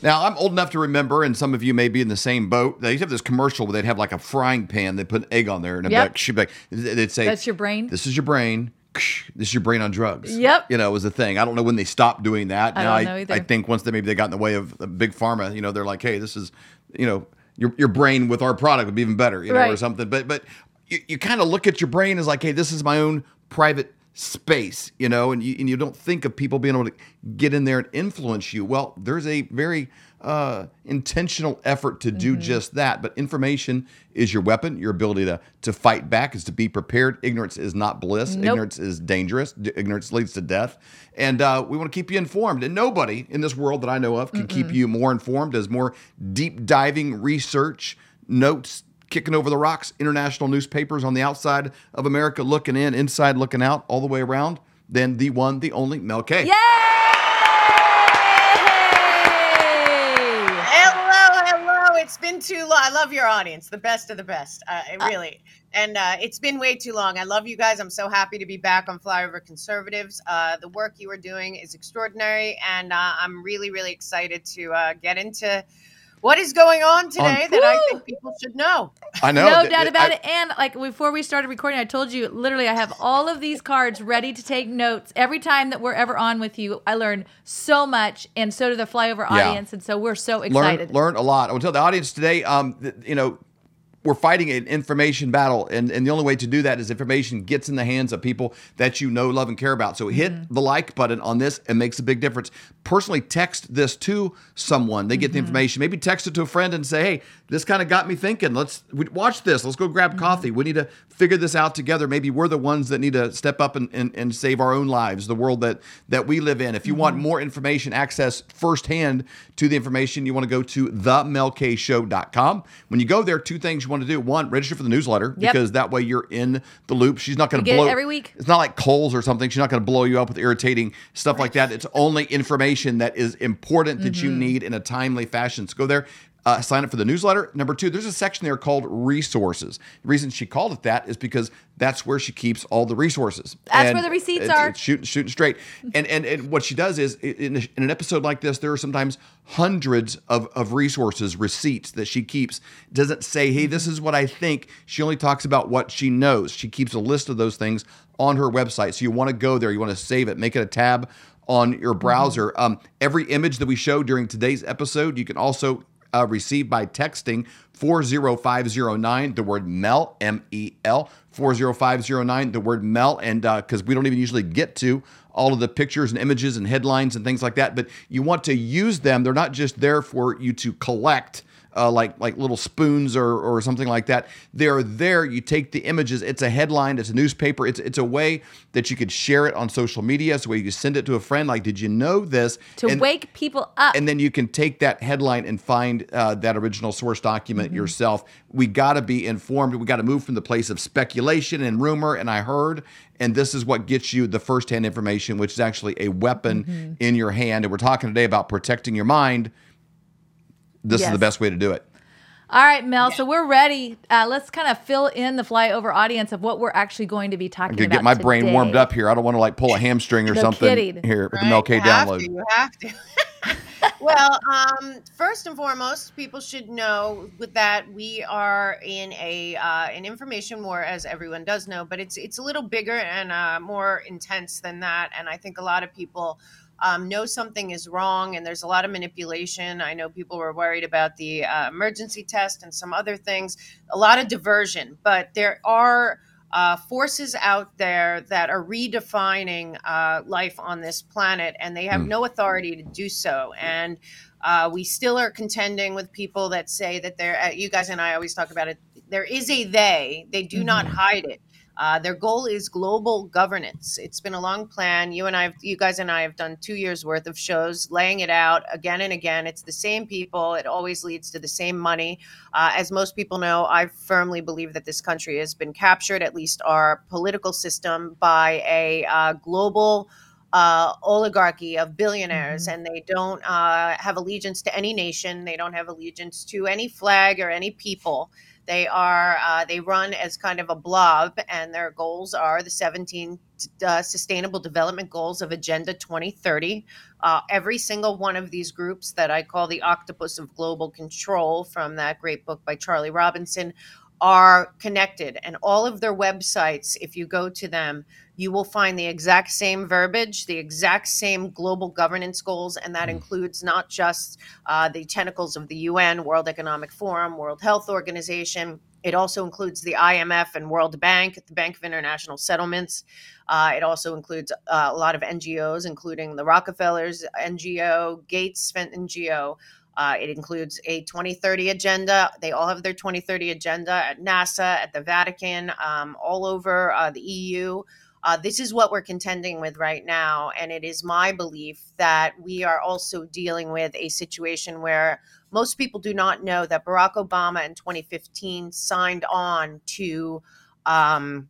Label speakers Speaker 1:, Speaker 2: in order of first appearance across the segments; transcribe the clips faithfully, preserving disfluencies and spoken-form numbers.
Speaker 1: Now, I'm old enough to remember, and some of you may be in the same boat. They used to have this commercial where they'd have like a frying pan. They'd put an egg on there, and
Speaker 2: Yep.
Speaker 1: she'd be like, they'd say,
Speaker 2: That's your brain?
Speaker 1: This is your brain. This is your brain on drugs.
Speaker 2: Yep.
Speaker 1: You know, it was a thing. I don't know when they stopped doing that.
Speaker 2: I
Speaker 1: now,
Speaker 2: don't know either.
Speaker 1: I think once they maybe they got in the way of big pharma, you know, they're like, hey, this is, you know, your your brain with our product would be even better, you know,
Speaker 2: Right.
Speaker 1: or something. But but you, you kind of look at your brain as like, hey, this is my own private space, you know, and you and you don't think of people being able to get in there and influence you. Well, there's a very uh, intentional effort to do
Speaker 2: Mm-hmm.
Speaker 1: just that. But information is your weapon. Your ability to to fight back is to be prepared. Ignorance is not bliss.
Speaker 2: Nope.
Speaker 1: Ignorance is dangerous. D- Ignorance leads to death. And uh, we want to keep you informed. And nobody in this world that I know of can keep you more informed as more deep diving research, notes, kicking over the rocks, international newspapers on the outside of America looking in, inside looking out, all the way around, than the one, the only Mel K.
Speaker 2: Yay!
Speaker 3: Hello, hello. It's been too long. I love your audience, the best of the best. Uh, it really. And uh, it's been way too long. I love you guys. I'm so happy to be back on Flyover Conservatives. Uh, the work you are doing is extraordinary. And uh, I'm really, really excited to uh, get into what is going on today
Speaker 1: On-
Speaker 3: that I
Speaker 2: Woo!
Speaker 3: think people should know.
Speaker 1: I know.
Speaker 2: No
Speaker 1: th-
Speaker 2: doubt
Speaker 1: th-
Speaker 2: about
Speaker 1: I-
Speaker 2: it. And like before we started recording, I told you literally I have all of these cards ready to take notes. Every time that we're ever on with you, I learn so much, and so do the Flyover
Speaker 1: Yeah.
Speaker 2: audience. And so we're so
Speaker 1: Learn,
Speaker 2: excited.
Speaker 1: learn a lot. I will tell the audience today, um, th- you know, we're fighting an information battle, and, and the only way to do that is information gets in the hands of people that you know, love, and care about. So hit
Speaker 2: Mm-hmm.
Speaker 1: the like button on this. It makes a big difference. Personally, text this to someone. They get
Speaker 2: Mm-hmm.
Speaker 1: the information. Maybe text it to a friend and say, hey, this kind of got me thinking. Let's we- watch this. Let's go grab
Speaker 2: Mm-hmm.
Speaker 1: coffee. We need to figure this out together. Maybe we're the ones that need to step up and, and, and save our own lives, the world that, that we live in. If you want more information, access firsthand to the information, you want to go to the mel k show dot com. When you go there, two things you want to do. One, register for the newsletter,
Speaker 2: Yep.
Speaker 1: because that way you're in the loop. She's not going to
Speaker 2: You get it
Speaker 1: blow
Speaker 2: every week.
Speaker 1: It's not like Kohl's or something. She's not going to blow you up with irritating stuff like that. It's only information that is important that
Speaker 2: Mm-hmm.
Speaker 1: you need in a timely fashion. So go there. Uh, sign up for the newsletter. Number two, there's a section there called resources. The reason she called it that is because that's where she keeps all the resources.
Speaker 2: That's
Speaker 1: And
Speaker 2: where the receipts
Speaker 1: it's-
Speaker 2: are.
Speaker 1: It's shooting, shooting straight. And, and and what she does is in, a- in an episode like this, there are sometimes hundreds of, of resources, receipts that she keeps. Doesn't say, hey, this is what I think. She only talks about what she knows. She keeps a list of those things on her website. So you want to go there, you want to save it, make it a tab on your browser.
Speaker 2: Mm-hmm.
Speaker 1: Um, every image that we show during today's episode, you can also uh, receive by texting four zero five zero nine, the word Mel, M E L, four zero five zero nine, the word Mel. And because uh, we don't even usually get to all of the pictures and images and headlines and things like that, but you want to use them. They're not just there for you to collect Uh, like like little spoons or or something like that. They're there. You take the images. It's a headline. It's a newspaper. It's it's a way that you could share it on social media. So where you send it to a friend. Like, did you know this?
Speaker 2: to
Speaker 1: And-
Speaker 2: wake people up.
Speaker 1: and then you can take that headline and find uh, that original source document
Speaker 2: Mm-hmm.
Speaker 1: yourself. We got to be informed. We got to move from the place of speculation and rumor and I heard. And this is what gets you the firsthand information, which is actually a weapon
Speaker 2: Mm-hmm.
Speaker 1: in your hand. And we're talking today about protecting your mind. This is
Speaker 2: Yes.
Speaker 1: the best way to do it.
Speaker 2: All right, Mel. So we're ready. Uh, let's kind of fill in the flyover audience of what we're actually going to be talking
Speaker 1: I could
Speaker 2: about
Speaker 1: get my brain
Speaker 2: today.
Speaker 1: warmed up here. I don't want to like pull a hamstring or
Speaker 2: No
Speaker 1: something
Speaker 2: kidding.
Speaker 1: here with the
Speaker 3: Right?
Speaker 1: Mel K
Speaker 3: You have
Speaker 1: download.
Speaker 3: to, you have to. Well, um, first and foremost, people should know with that we are in a uh, an information war, as everyone does know, but it's it's a little bigger and uh, more intense than that. And I think a lot of people um, know something is wrong, and there's a lot of manipulation. I know people were worried about the uh, emergency test and some other things, a lot of diversion, but there are uh, forces out there that are redefining uh, life on this planet, and they have
Speaker 1: Hmm.
Speaker 3: no authority to do so. And uh, we still are contending with people that say that they're, uh, you guys and I always talk about it, there is a they, they do not hide it. Uh, their goal is global governance. It's been a long plan. You and I, have, you guys and I have done two years worth of shows laying it out again and again. It's the same people. It always leads to the same money. Uh, as most people know, I firmly believe that this country has been captured, at least our political system, by a uh, global uh, oligarchy of billionaires,
Speaker 2: Mhm.
Speaker 3: and they don't uh, have allegiance to any nation. They don't have allegiance to any flag or any people. They are uh, they run as kind of a blob, and their goals are the seventeen uh, Sustainable Development Goals of Agenda twenty thirty. Uh, every single one of these groups that I call the Octopus of Global Control, from that great book by Charlie Robinson, are connected, and all of their websites, if you go to them, you will find the exact same verbiage, the exact same global governance goals, and that includes not just uh, the tentacles of the U N, World Economic Forum, World Health Organization. It also includes the I M F and World Bank, the Bank of International Settlements. Uh, it also includes uh, a lot of N G Os, including the Rockefellers N G O, Gates N G O. Uh, it includes a twenty thirty agenda. They all have their twenty thirty agenda at NASA, at the Vatican, um, all over uh, the E U. Uh, this is what we're contending with right now. And it is my belief that we are also dealing with a situation where most people do not know that Barack Obama in twenty fifteen signed on to um,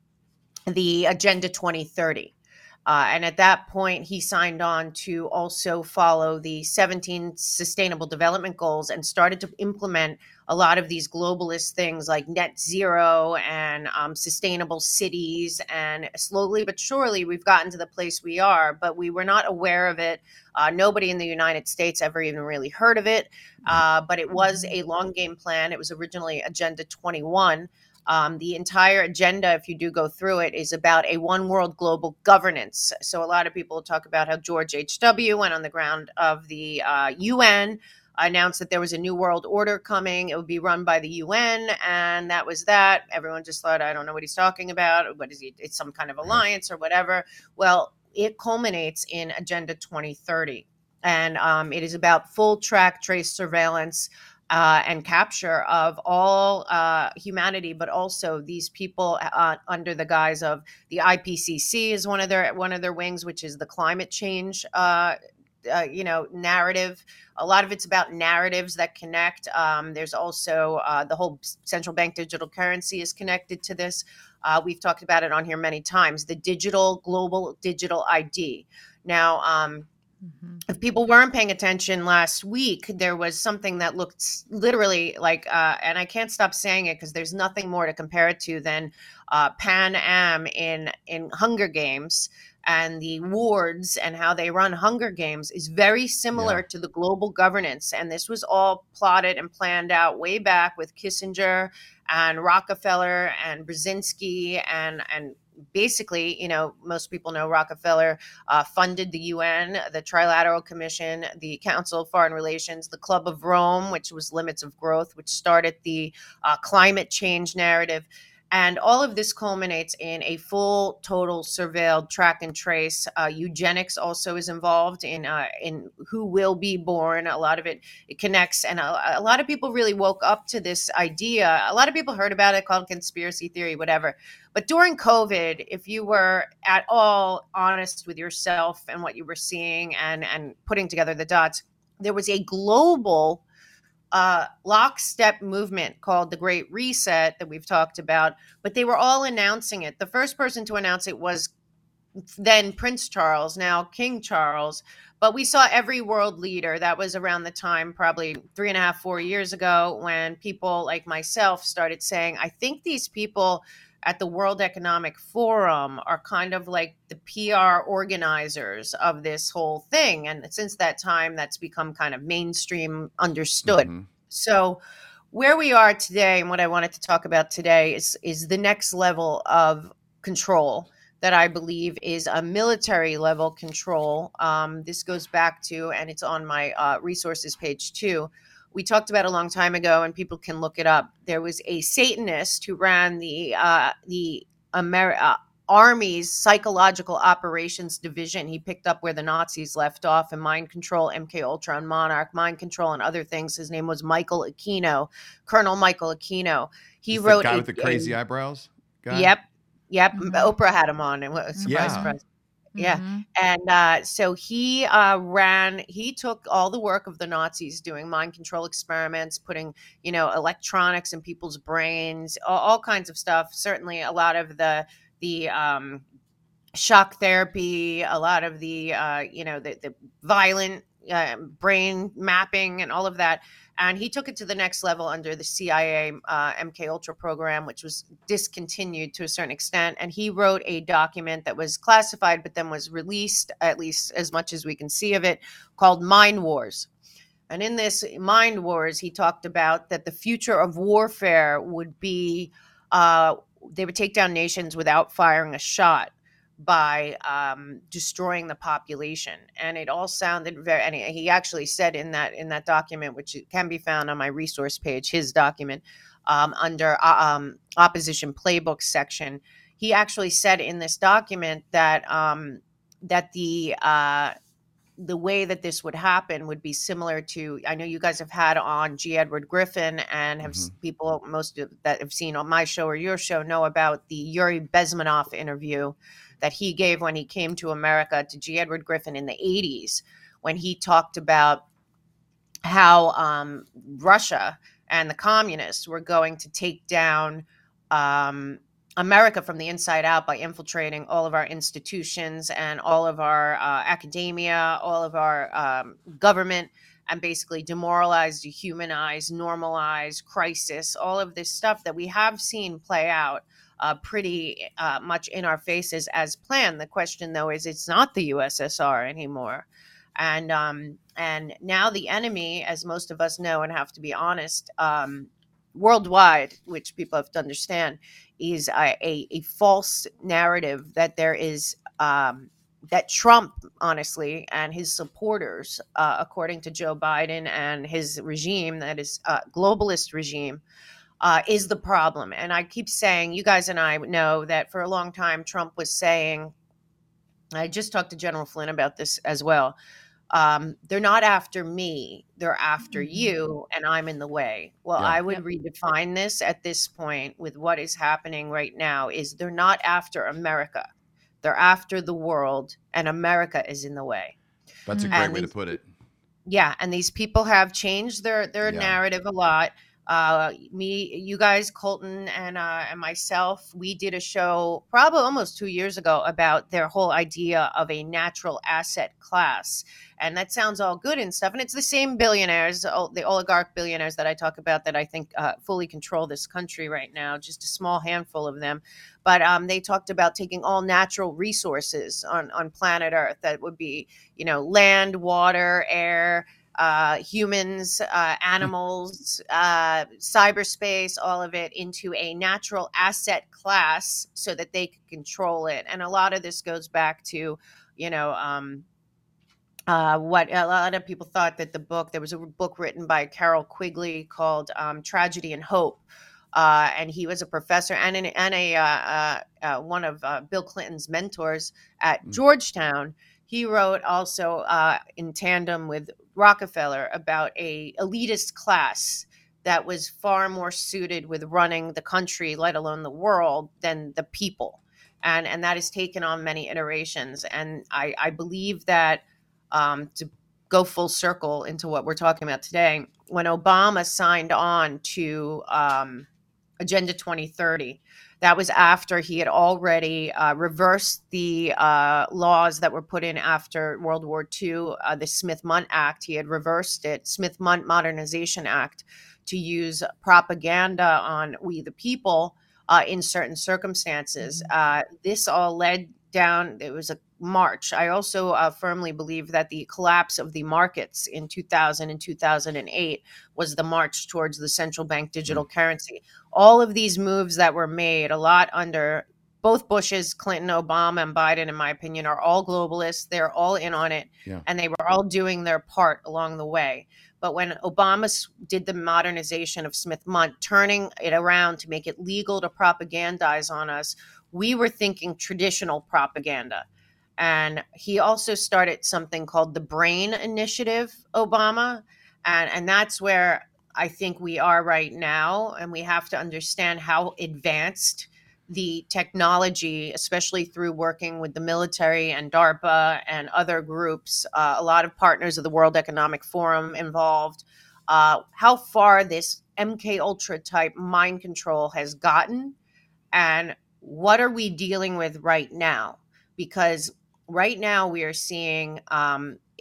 Speaker 3: the Agenda twenty thirty. Uh, and at that point, he signed on to also follow the seventeen Sustainable Development Goals and started to implement a lot of these globalist things like net zero and um, sustainable cities. And slowly but surely, we've gotten to the place we are, but we were not aware of it. Uh, nobody in the United States ever even really heard of it. Uh, but it was a long game plan. It was originally Agenda twenty-one. Um, the entire agenda, if you do go through it, is about a one world global governance. So a lot of people talk about how George H W went on the ground of the uh, U N, announced that there was a new world order coming. It would be run by the U N, and that was that. Everyone just thought, I don't know what he's talking about. What is he? It's some kind of alliance or whatever. Well, it culminates in Agenda twenty thirty, and um, it is about full track, trace, surveillance, Uh, and capture of all uh, humanity, but also these people uh, under the guise of the I P C C is one of their one of their wings, which is the climate change, uh, uh, you know, narrative. A lot of it's about narratives that connect. Um, there's also uh, the whole central bank digital currency is connected to this. Uh, we've talked about it on here many times. The digital global digital I D. Now. Um,
Speaker 2: Mm-hmm.
Speaker 3: If people weren't paying attention last week, there was something that looked literally like, uh, and I can't stop saying it because there's nothing more to compare it to than uh, Pan Am in in Hunger Games, and the wards and how they run Hunger Games is very similar
Speaker 1: Yeah.
Speaker 3: to the global governance. And this was all plotted and planned out way back with Kissinger and Rockefeller and Brzezinski and and. Basically, you know, most people know Rockefeller uh, funded the U N, the Trilateral Commission, the Council of Foreign Relations, the Club of Rome, which was Limits of Growth, which started the uh, climate change narrative. And all of this culminates in a full, total, surveilled track and trace. Uh, eugenics also is involved in uh, in who will be born. A lot of it, it connects, and a, a lot of people really woke up to this idea. A lot of people heard about it, called conspiracy theory, whatever. But during COVID, if you were at all honest with yourself and what you were seeing and and putting together the dots, there was a global uh, lockstep movement called the Great Reset that we've talked about, but they were all announcing it. The first person to announce it was then Prince Charles, now King Charles. But we saw every world leader. That was around the time, probably three and a half, four years ago, when people like myself started saying, I think these people at the World Economic Forum are kind of like the P R organizers of this whole thing. And since that time, that's become kind of mainstream understood.
Speaker 1: Mm-hmm.
Speaker 3: So where we are today, and what I wanted to talk about today, is, is the next level of control that I believe is a military level control. Um, this goes back to, and it's on my uh, resources page too. We talked about a long time ago, and people can look it up. There was a Satanist who ran the uh, the Amer- uh, Army's Psychological Operations Division. He picked up where the Nazis left off in Mind Control, M K Ultra, and Monarch, Mind Control, and other things. His name was Michael Aquino, Colonel Michael Aquino. He
Speaker 1: Is
Speaker 3: wrote
Speaker 1: the guy
Speaker 3: a,
Speaker 1: with the crazy
Speaker 3: a,
Speaker 1: eyebrows. Guy?
Speaker 3: Yep, yep.
Speaker 2: Mhm.
Speaker 3: Oprah had him on, and was
Speaker 1: Yeah.
Speaker 3: vice president. Yeah.
Speaker 2: Mhm.
Speaker 3: And uh, so he uh, ran, he took all the work of the Nazis doing mind control experiments, putting, you know, electronics in people's brains, all, all kinds of stuff. Certainly a lot of the, the um, shock therapy, a lot of the, uh, you know, the, the violent uh, brain mapping and all of that. And he took it to the next level under the C I A uh, M K Ultra program, which was discontinued to a certain extent. And he wrote a document that was classified, but then was released, at least as much as we can see of it, called Mind Wars. And in this Mind Wars, he talked about that the future of warfare would be uh, they would take down nations without firing a shot by um, destroying the population. And it all sounded very, and he he actually said in that in that document, which can be found on my resource page, his document, um, under uh, um, opposition playbook section, he actually said in this document that um, that the uh, the way that this would happen would be similar to, I know you guys have had on G. Edward Griffin, and have
Speaker 1: Mhm.
Speaker 3: people, most of that have seen on my show or your show, know about the Yuri Bezmenov interview that he gave when he came to America to G. Edward Griffin in the eighties, when he talked about how um, Russia and the communists were going to take down um, America from the inside out by infiltrating all of our institutions and all of our uh, academia, all of our um, government, and basically demoralize, dehumanize, normalize, crisis, all of this stuff that we have seen play out uh, pretty uh, much in our faces as planned. The question, though, is it's not the U S S R anymore. And um, and now the enemy, as most of us know and have to be honest, um, worldwide, which people have to understand, is a, a, a false narrative that there is um, that Trump, honestly, and his supporters, uh, according to Joe Biden and his regime, that is a globalist regime, uh, is the problem. And I keep saying, you guys and I know that for a long time, Trump was saying, I just talked to General Flynn about this as well. Um, they're not after me, they're after
Speaker 2: Mhm.
Speaker 3: you, and I'm in the way. Well,
Speaker 1: Yeah.
Speaker 3: I would
Speaker 2: Yep.
Speaker 3: redefine this at this point with what is happening right now is they're not after America. They're after the world, and America is in the way.
Speaker 1: That's a
Speaker 2: Mm.
Speaker 1: great
Speaker 3: And
Speaker 1: way to
Speaker 3: these
Speaker 1: put it.
Speaker 3: yeah, and these people have changed their their
Speaker 1: Yeah.
Speaker 3: narrative a lot. Uh, me, you guys, Colton, and uh, and myself, we did a show probably almost two years ago about their whole idea of a natural asset class, and that sounds all good and stuff. And it's the same billionaires, ol- the oligarch billionaires that I talk about, that I think uh, fully control this country right now. Just a small handful of them, but um, they talked about taking all natural resources on on planet Earth. That would be, you know, land, water, air, uh, humans, uh, animals, uh, cyberspace, all of it into a natural asset class so that they can control it. And a lot of this goes back to, you know, um, uh, what a lot of people thought that the book, there was a book written by Carol Quigley called um, Tragedy and Hope. Uh, and he was a professor and, an, and a uh, uh, uh, one of uh, Bill Clinton's mentors at
Speaker 1: Mm.
Speaker 3: Georgetown. He wrote also uh, in tandem with Rockefeller about a elitist class that was far more suited with running the country, let alone the world, than the people. And and that has taken on many iterations. And I, I believe that um, to go full circle into what we're talking about today, when Obama signed on to um, Agenda twenty thirty, that was after he had already uh, reversed the uh, laws that were put in after World War Two, uh, the Smith-Mundt Act. He had reversed it, Smith-Mundt Modernization Act, to use propaganda on we the people uh, in certain circumstances.
Speaker 2: Mhm.
Speaker 3: Uh, this all led down, it was a march. I also uh, firmly believe that the collapse of the markets in two thousand and two thousand eight was the march towards the central bank digital currency. All of these moves that were made, a lot under both Bushes, Clinton, Obama, and Biden, in my opinion, are all globalists. They're all in on it,
Speaker 1: Yeah.
Speaker 3: and they were all doing their part along the way. But when Obama s- did the modernization of Smith-Mundt, turning it around to make it legal to propagandize on us, we were thinking traditional propaganda. And he also started something called the Brain Initiative, Obama. And, and that's where I think we are right now. And we have to understand how advanced the technology, especially through working with the military and DARPA and other groups, uh, a lot of partners of the World Economic Forum involved, uh, how far this M K Ultra type mind control has gotten, and what are we dealing with right now? Because right now we are seeing um,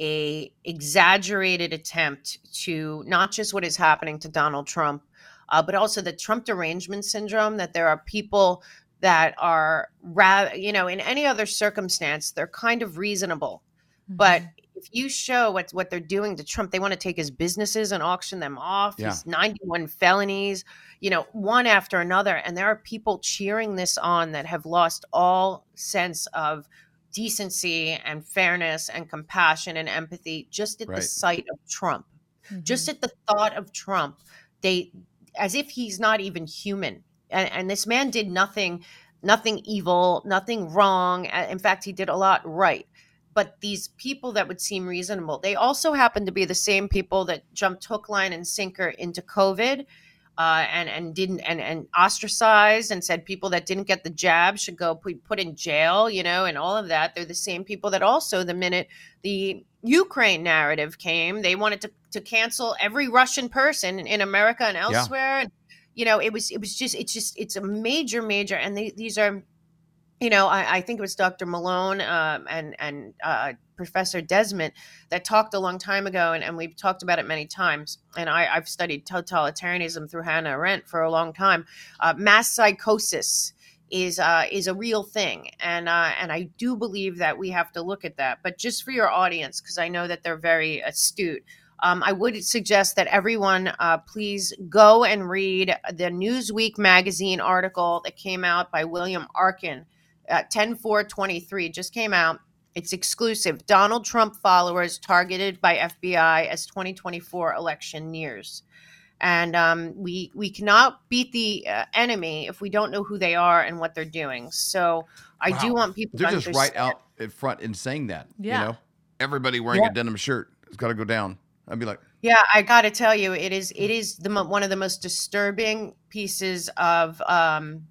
Speaker 3: a exaggerated attempt to not just what is happening to Donald Trump, uh, but also the Trump derangement syndrome, that there are people that are, ra- you know, in any other circumstance, they're kind of reasonable.
Speaker 2: Mm-hmm.
Speaker 3: But if you show what, what they're doing to Trump, they want to take his businesses and auction them off,
Speaker 1: Yeah.
Speaker 3: his ninety-one felonies, you know, one after another. And there are people cheering this on that have lost all sense of decency and fairness and compassion and empathy just at
Speaker 1: Right.
Speaker 3: the sight of Trump.
Speaker 2: Mhm.
Speaker 3: Just at the thought of Trump, they, as if he's not even human. And, and this man did nothing, nothing evil, nothing wrong. Uh, In fact, he did a lot right. But these people that would seem reasonable, they also happen to be the same people that jumped hook, line, and sinker into COVID, uh, and and didn't and and ostracized and said people that didn't get the jab should go put, put in jail, you know, and all of that. They're the same people that also, the minute the Ukraine narrative came, they wanted to to cancel every Russian person in America and elsewhere. And you know, it was it was just it's just it's a major major, and they, these are. You know, I, I think it was Doctor Malone um, and and uh, Professor Desmond that talked a long time ago, and, and we've talked about it many times. And I, I've studied totalitarianism through Hannah Arendt for a long time. Uh, mass psychosis is uh, is a real thing, and uh, and I do believe that we have to look at that. But just for your audience, because I know that they're very astute. Um, I would suggest that everyone uh, please go and read the Newsweek magazine article that came out by William Arkin. Uh, ten four twenty-three just came out. It's exclusive. Donald Trump followers targeted by F B I as twenty twenty-four election nears. And um, we we cannot beat the uh, enemy if we don't know who they are and what they're doing. So I do
Speaker 1: Wow.
Speaker 3: want people
Speaker 1: They're
Speaker 3: to
Speaker 1: just
Speaker 3: understand.
Speaker 1: right out in front and saying that.
Speaker 2: Yeah.
Speaker 1: You know, everybody wearing
Speaker 3: Yeah.
Speaker 1: a denim shirt has got to go down. I'd be like,
Speaker 3: Yeah, I got to tell you, it is it is the mo- one of the most disturbing pieces of um,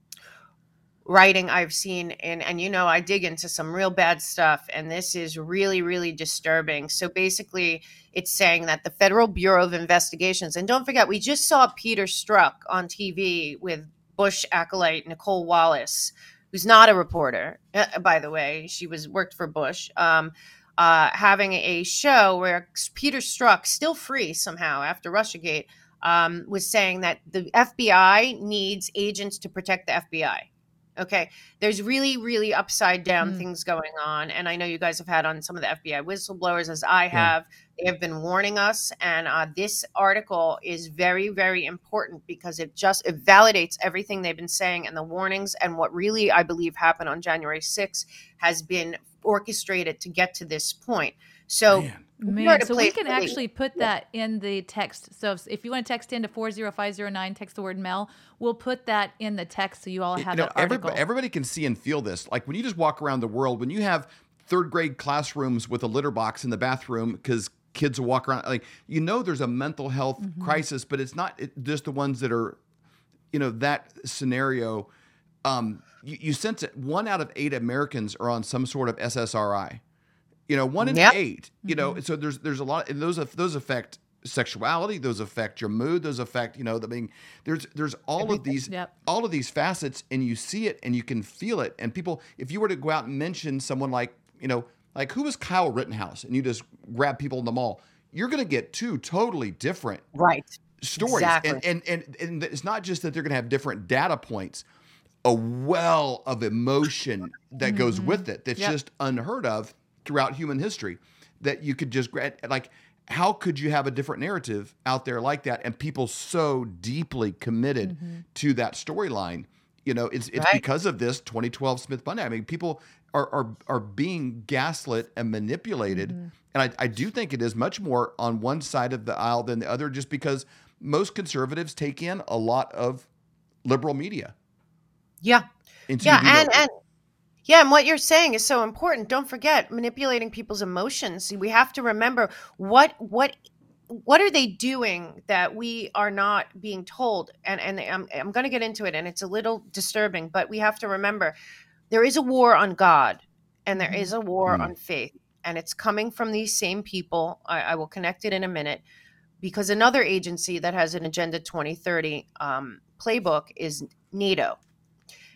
Speaker 3: writing I've seen. And and you know, I dig into some real bad stuff, and this is really really disturbing. So basically, it's saying that the Federal Bureau of Investigations, and don't forget, we just saw Peter Strzok on T V with Bush acolyte Nicole Wallace, who's not a reporter, uh, by the way. She was worked for Bush. Um, uh, having a show where Peter Strzok, still free somehow after Russiagate, um, was saying that the F B I needs agents to protect the F B I. Okay, there's really, really upside down
Speaker 2: Mm.
Speaker 3: things going on. And I know you guys have had on some of the F B I whistleblowers, as I have. They have been warning us. And uh, this article is very, very important because it just it validates everything they've been saying, and the warnings, and what really, I believe, happened on January sixth has been orchestrated to get to this point. So
Speaker 1: man.
Speaker 3: we are at
Speaker 2: Man,
Speaker 3: a
Speaker 2: so we
Speaker 3: place
Speaker 2: can
Speaker 3: where they-
Speaker 2: actually put
Speaker 3: Yeah.
Speaker 2: that in the text. So if, if you want to text into four zero five zero nine, text the word Mel. We'll put that in the text so you all have
Speaker 1: you know,
Speaker 2: that article.
Speaker 1: everybody, everybody can see and feel this. Like when you just walk around the world, when you have third grade classrooms with a litter box in the bathroom because kids will walk around, like, you know, there's a mental health
Speaker 2: Mm-hmm.
Speaker 1: crisis, but it's not it, just the ones that are, you know, that scenario. Um, you, you sense it. One out of eight Americans are on some sort of S S R I. You know, one in
Speaker 3: Yep.
Speaker 1: eight. You know, so there's there's a lot, and those those affect sexuality, those affect your mood, those affect, you know, the being there's there's all of these
Speaker 2: Yep.
Speaker 1: all of these facets, and you see it and you can feel it. And people, if you were to go out and mention someone like, you know, like who was Kyle Rittenhouse, and you just grab people in the mall, you're going to get two totally different
Speaker 3: Right.
Speaker 1: stories.
Speaker 3: Exactly.
Speaker 1: And, and and and it's not just that they're going to have different data points, a well of emotion that goes with it that's
Speaker 2: Yep.
Speaker 1: just unheard of throughout human history, that you could just gra- like how could you have a different narrative out there like that, and people so deeply committed to that storyline? You know, it's it's
Speaker 3: Right.
Speaker 1: because of this twenty twelve Smith Bundy. I mean, people are are are being gaslit and manipulated, and I, I do think it is much more on one side of the aisle than the other, just because most conservatives take in a lot of liberal media.
Speaker 3: Yeah.
Speaker 1: And so
Speaker 3: Yeah,
Speaker 1: you do
Speaker 3: and
Speaker 1: know-
Speaker 3: and yeah, and what you're saying is so important. Don't forget manipulating people's emotions. We have to remember what what what are they doing that we are not being told. And and I'm I'm going to get into it, and it's a little disturbing, but we have to remember there is a war on God, and there is a war
Speaker 1: Mm.
Speaker 3: on faith, and it's coming from these same people. I, I will connect it in a minute, because another agency that has an Agenda twenty thirty um, playbook is NATO.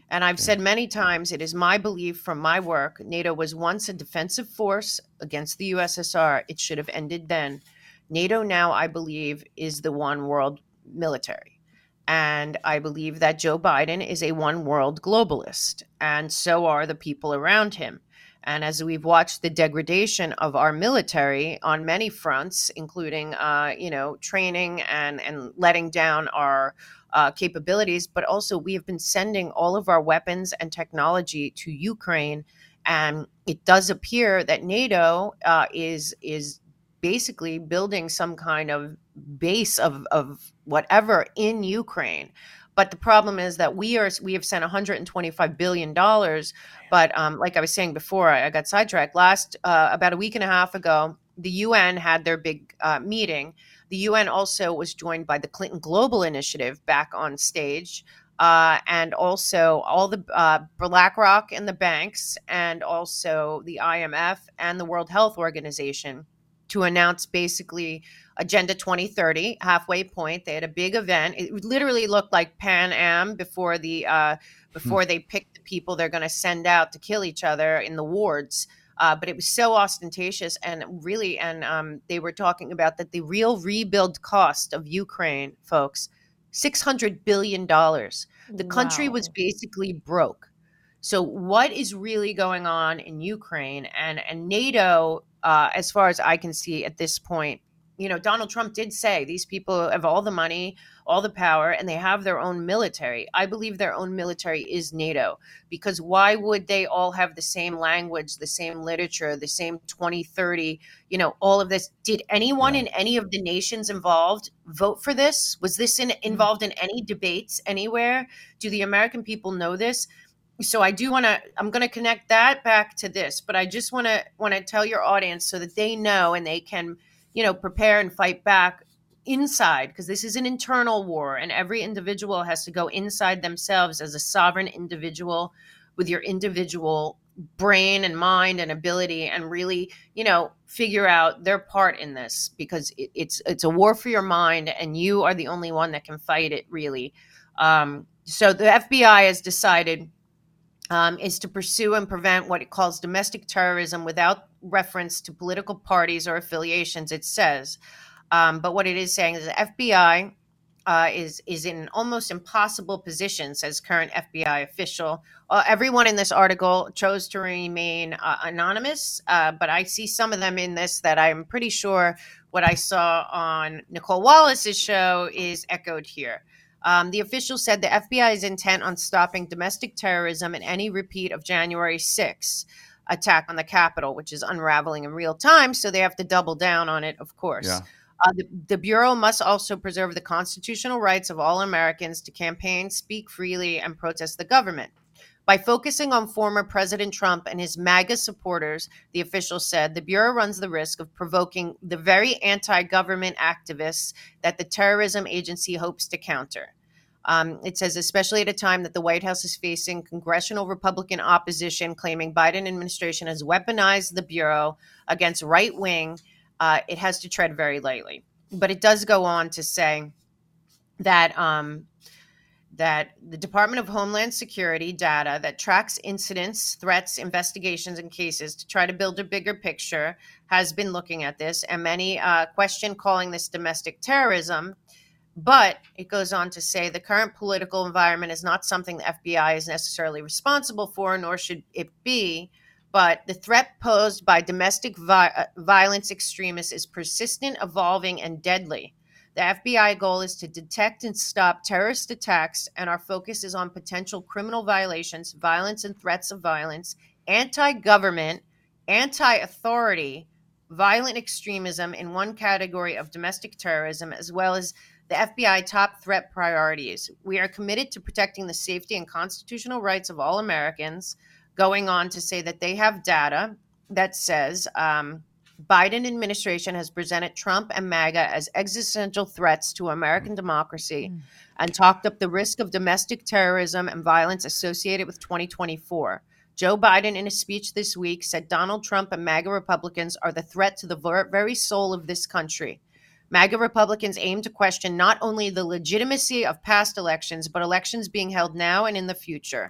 Speaker 3: And I've said many times, it is my belief from my work, NATO was once a defensive force against the U S S R. It should have ended then. NATO now, I believe, is the one world military. And I believe that Joe Biden is a one world globalist, and so are the people around him. And as we've watched the degradation of our military on many fronts, including, uh, you know, training and, and letting down our uh, capabilities, but also we have been sending all of our weapons and technology to Ukraine. And it does appear that NATO uh, is is basically building some kind of base of, of whatever in Ukraine. But the problem is that we are we have sent one hundred twenty-five billion dollars. But um, like I was saying before, I, I got sidetracked. Last uh, about a week and a half ago, the U N had their big uh, meeting. The U N also was joined by the Clinton Global Initiative back on stage, uh, and also all the uh, BlackRock and the banks, and also the I M F and the World Health Organization, to announce basically Agenda twenty thirty, halfway point. They had a big event. It literally looked like Pan Am before the uh, before hmm. they picked the people they're going to send out to kill each other in the wards. Uh, but it was so ostentatious, and really, and um, they were talking about that the real rebuild cost of Ukraine, folks, six hundred billion dollars. The wow. country was basically broke. So what is really going on in Ukraine? And, and NATO, uh, as far as I can see at this point, you know, Donald Trump did say these people have all the money, all the power, and they have their own military. I believe their own military is NATO, because why would they all have the same language, the same literature, the same twenty thirty, you know, all of this? Did anyone yeah. in any of the nations involved vote for this? Was this in, involved in any debates anywhere? Do the American people know this? So I do want to, I'm going to connect that back to this, but I just want to want to tell your audience so that they know and they can, you know, prepare and fight back inside, because this is an internal war, and every individual has to go inside themselves as a sovereign individual with your individual brain and mind and ability, and really, you know, figure out their part in this, because it, it's it's a war for your mind, and you are the only one that can fight it, really. Um, so the F B I has decided Um, is to pursue and prevent what it calls domestic terrorism without reference to political parties or affiliations, it says. Um, but what it is saying is the F B I uh, is is in an almost impossible position, says current F B I official. Uh, everyone in this article chose to remain uh, anonymous, uh, but I see some of them in this that I'm pretty sure what I saw on Nicole Wallace's show is echoed here. Um, the official said the F B I is intent on stopping domestic terrorism and any repeat of January sixth attack on the Capitol, which is unraveling in real time. So they have to double down on it, of course. Yeah. Uh, the, the Bureau must also preserve the constitutional rights of all Americans to campaign, speak freely, and protest the government. By focusing on former President Trump and his MAGA supporters, the official said, the Bureau runs the risk of provoking the very anti-government activists that the terrorism agency hopes to counter. Um, it says, especially at a time that the White House is facing congressional Republican opposition claiming Biden administration has weaponized the Bureau against right wing, uh, it has to tread very lightly. But it does go on to say that um, that the Department of Homeland Security data that tracks incidents, threats, investigations, and cases to try to build a bigger picture has been looking at this, and many uh, question calling this domestic terrorism. But it goes on to say the current political environment is not something the F B I is necessarily responsible for, nor should it be. But the threat posed by domestic vi- violence extremists is persistent, evolving, and deadly. The F B I goal is to detect and stop terrorist attacks, and our focus is on potential criminal violations, violence and threats of violence, anti-government, anti-authority, violent extremism in one category of domestic terrorism, as well as the F B I top threat priorities. We are committed to protecting the safety and constitutional rights of all Americans, going on to say that they have data that says um, Biden administration has presented Trump and MAGA as existential threats to American democracy mm. and talked up the risk of domestic terrorism and violence associated with twenty twenty-four. Joe Biden, in a speech this week, said Donald Trump and MAGA Republicans are the threat to the very soul of this country. MAGA Republicans aim to question not only the legitimacy of past elections, but elections being held now and in the future.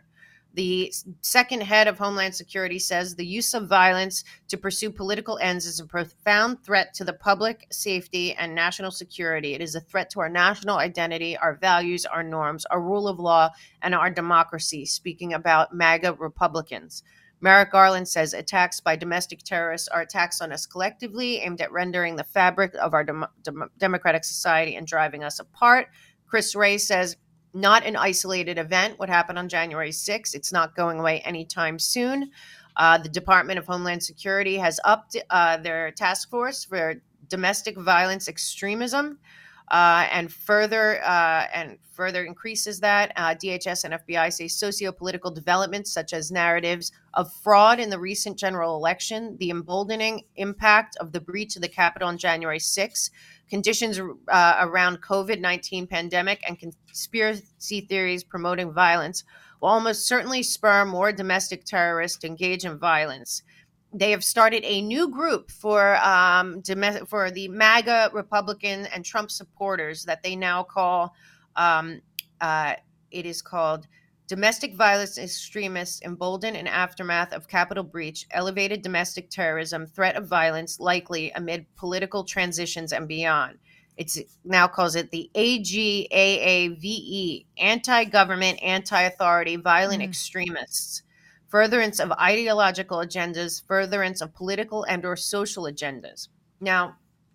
Speaker 3: The second head of Homeland Security says the use of violence to pursue political ends is a profound threat to the public safety and national security. It is a threat to our national identity, our values, our norms, our rule of law, and our democracy, speaking about MAGA Republicans. Merrick Garland says attacks by domestic terrorists are attacks on us collectively, aimed at rendering the fabric of our dem- dem- democratic society and driving us apart. Chris Wray says, not an isolated event, what happened on January sixth. It's not going away anytime soon. Uh, the Department of Homeland Security has upped uh, their task force for domestic violence extremism. Uh, and further uh, and further increases that. Uh, D H S and F B I say socio-political developments such as narratives of fraud in the recent general election, the emboldening impact of the breach of the Capitol on January sixth, conditions uh, around COVID nineteen pandemic, and conspiracy theories promoting violence will almost certainly spur more domestic terrorists to engage in violence. They have started a new group for um, domestic, for the MAGA Republican and Trump supporters that they now call, um, uh, it is called Domestic Violence Extremists Emboldened in Aftermath of Capitol Breach, Elevated Domestic Terrorism, Threat of Violence Likely Amid Political Transitions and Beyond. It's now calls it the A G A A V E, Anti-Government, Anti-Authority, Violent mm-hmm. Extremists. Furtherance of ideological agendas, furtherance of political and or social agendas. Now,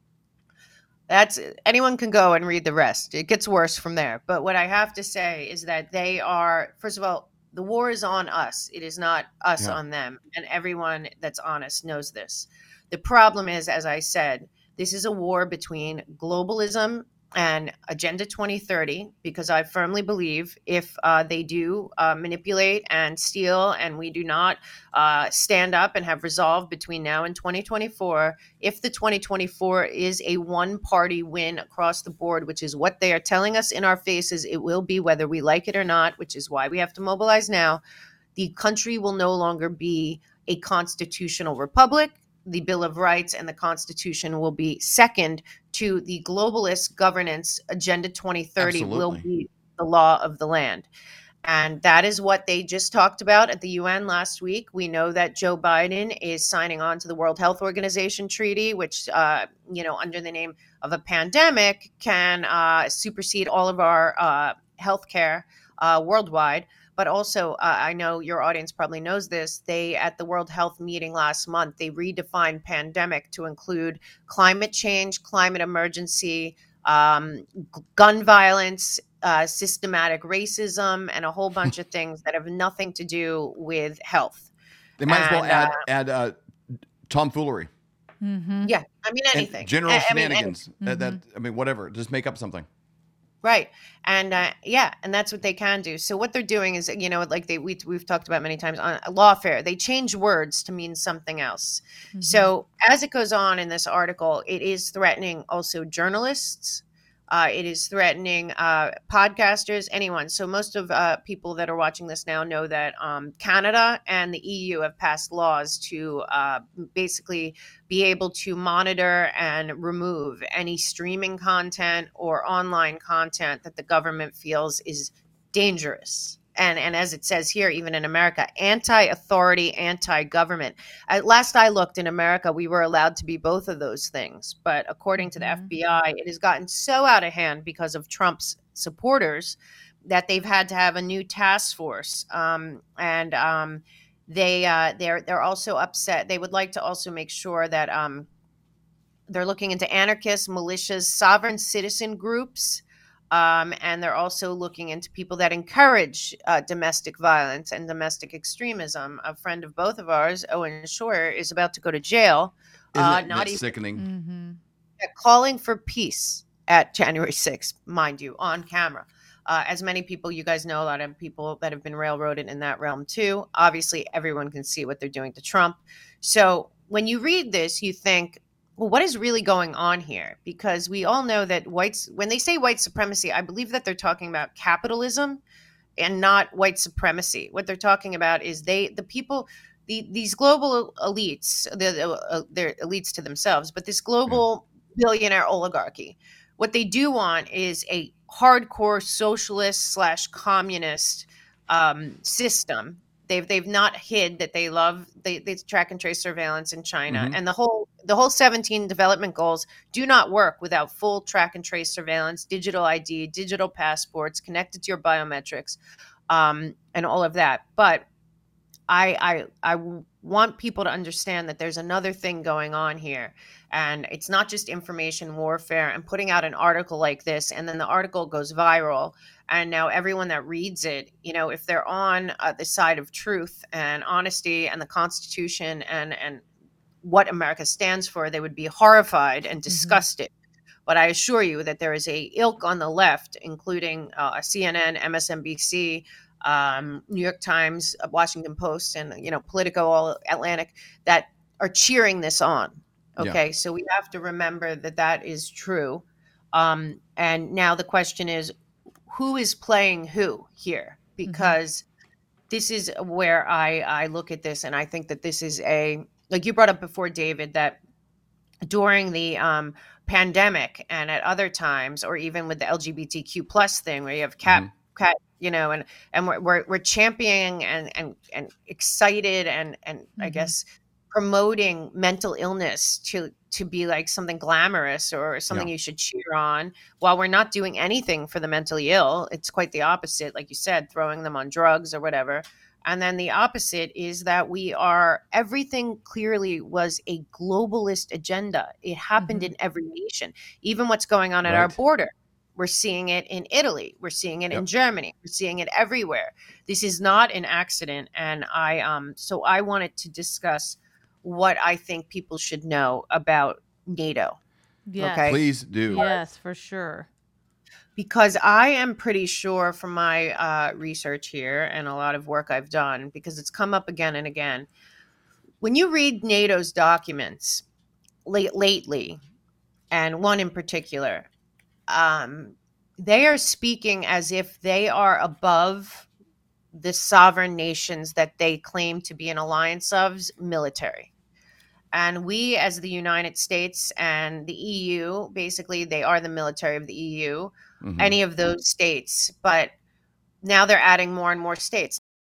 Speaker 3: that's anyone can go and read the rest. It gets worse from there. But what I have to say is that they are, first of all, the war is on us. It is not us yeah. on them. And everyone that's honest knows this. The problem is, as I said, this is a war between globalism and Agenda twenty thirty, because I firmly believe if uh, they do uh, manipulate and steal, and we do not uh, stand up and have resolve between now and twenty twenty-four, if the twenty twenty-four is a one-party win across the board, which is what they are telling us in our faces it will be, whether we like it or not, which is why we have to mobilize now, the country will no longer be a constitutional republic. The Bill of Rights and the Constitution will be second to the globalist governance. Agenda twenty thirty Absolutely. Will be the law of the land. And that is what they just talked about at the U N last week. We know that Joe Biden is signing on to the World Health Organization treaty, which, uh, you know, under the name of a pandemic can uh, supersede all of our uh, healthcare uh, worldwide. But also, uh, I know your audience probably knows this, they, at the World Health meeting last month, they redefined pandemic to include climate change, climate emergency, um, gun violence, uh, systematic racism, and a whole bunch of things that have nothing to do with health.
Speaker 1: They might
Speaker 3: and,
Speaker 1: as well add,
Speaker 3: uh,
Speaker 1: add uh, tomfoolery.
Speaker 2: Mm-hmm.
Speaker 3: Yeah, I mean, anything.
Speaker 1: And general
Speaker 3: I,
Speaker 1: shenanigans.
Speaker 3: I mean,
Speaker 1: and, mm-hmm. that, I mean, whatever. Just make up something.
Speaker 3: Right. And uh, yeah, and that's what they can do. So what they're doing is, you know, like they we, we've talked about many times on lawfare, they change words to mean something else. Mm-hmm. So as it goes on in this article, it is threatening also journalists. Uh, it is threatening uh, podcasters, anyone. So most of uh, people that are watching this now know that um, Canada and the E U have passed laws to uh, basically be able to monitor and remove any streaming content or online content that the government feels is dangerous. And and as it says here, even in America, anti-authority, anti-government. At last I looked, in America, we were allowed to be both of those things. But according to the mm-hmm. F B I, it has gotten so out of hand because of Trump's supporters that they've had to have a new task force. Um, and um, they uh, they're they're also upset. They would like to also make sure that um, they're looking into anarchists, militias, sovereign citizen groups. Um, and they're also looking into people that encourage uh, domestic violence and domestic extremism. A friend of both of ours, Owen Schroyer, is about to go to jail.
Speaker 1: Isn't
Speaker 3: uh,
Speaker 1: it,
Speaker 3: not
Speaker 1: that's
Speaker 3: even,
Speaker 1: sickening.
Speaker 2: Mm-hmm.
Speaker 3: Calling for peace at January sixth, mind you, on camera. Uh, as many people, you guys know, a lot of people that have been railroaded in that realm too. Obviously, everyone can see what they're doing to Trump. So when you read this, you think, well, what is really going on here? Because we all know that whites, when they say white supremacy, I believe that they're talking about capitalism and not white supremacy. What they're talking about is they, the people, the, these global elites, the, uh, they're elites to themselves, but this global billionaire oligarchy, what they do want is a hardcore socialist slash communist um, system They've they've not hid that they love the, the track and trace surveillance in China,
Speaker 1: Mhm.
Speaker 3: and the whole the whole seventeen development goals do not work without full track and trace surveillance, digital I D, digital passports connected to your biometrics, um, and all of that. But I, I I want people to understand that there's another thing going on here, and it's not just information warfare and putting out an article like this, and then the article goes viral, and now everyone that reads it, you know, if they're on uh, the side of truth and honesty and the Constitution and and what America stands for, they would be horrified and disgusted. But I assure you that there is a ilk on the left, including uh, C N N, M S N B C, um, New York Times, uh, Washington Post, and you know Politico, all Atlantic, that are cheering this on. Okay, so we have to remember that that is true. Um, and now the question is, who is playing who here? Because this is where I I look at this, and I think that this is a, like you brought up before, David, that during the um, pandemic and at other times, or even with the L G B T Q plus thing, where you have cat,
Speaker 1: Mhm.
Speaker 3: cat, you know, and and we're we're, we're championing and and and excited and and I
Speaker 2: Mhm.
Speaker 3: guess promoting mental illness to to be like something glamorous or something
Speaker 1: Yeah.
Speaker 3: you should cheer on, while we're not doing anything for the mentally ill. It's quite the opposite, like you said, throwing them on drugs or whatever. And then the opposite is that we are, everything clearly was a globalist agenda. It happened
Speaker 2: Mhm.
Speaker 3: in every nation. Even what's going on at our
Speaker 1: Right.
Speaker 3: border. We're seeing it in Italy. We're seeing it in
Speaker 1: Yep.
Speaker 3: Germany. We're seeing it everywhere. This is not an accident. And I um so I wanted to discuss what I think people should know about NATO.
Speaker 2: Yes.
Speaker 3: Okay.
Speaker 1: Please do.
Speaker 2: Yes, for sure.
Speaker 3: Because I am pretty sure from my uh, research here and a lot of work I've done, because it's come up again and again. When you read NATO's documents late, lately, and one in particular, um, they are speaking as if they are above the sovereign nations that they claim to be an alliance of's military. And we, as the United States and the E U, basically, they are the military of the E U,
Speaker 1: Mhm.
Speaker 3: any of those states. But now they're adding more and more states.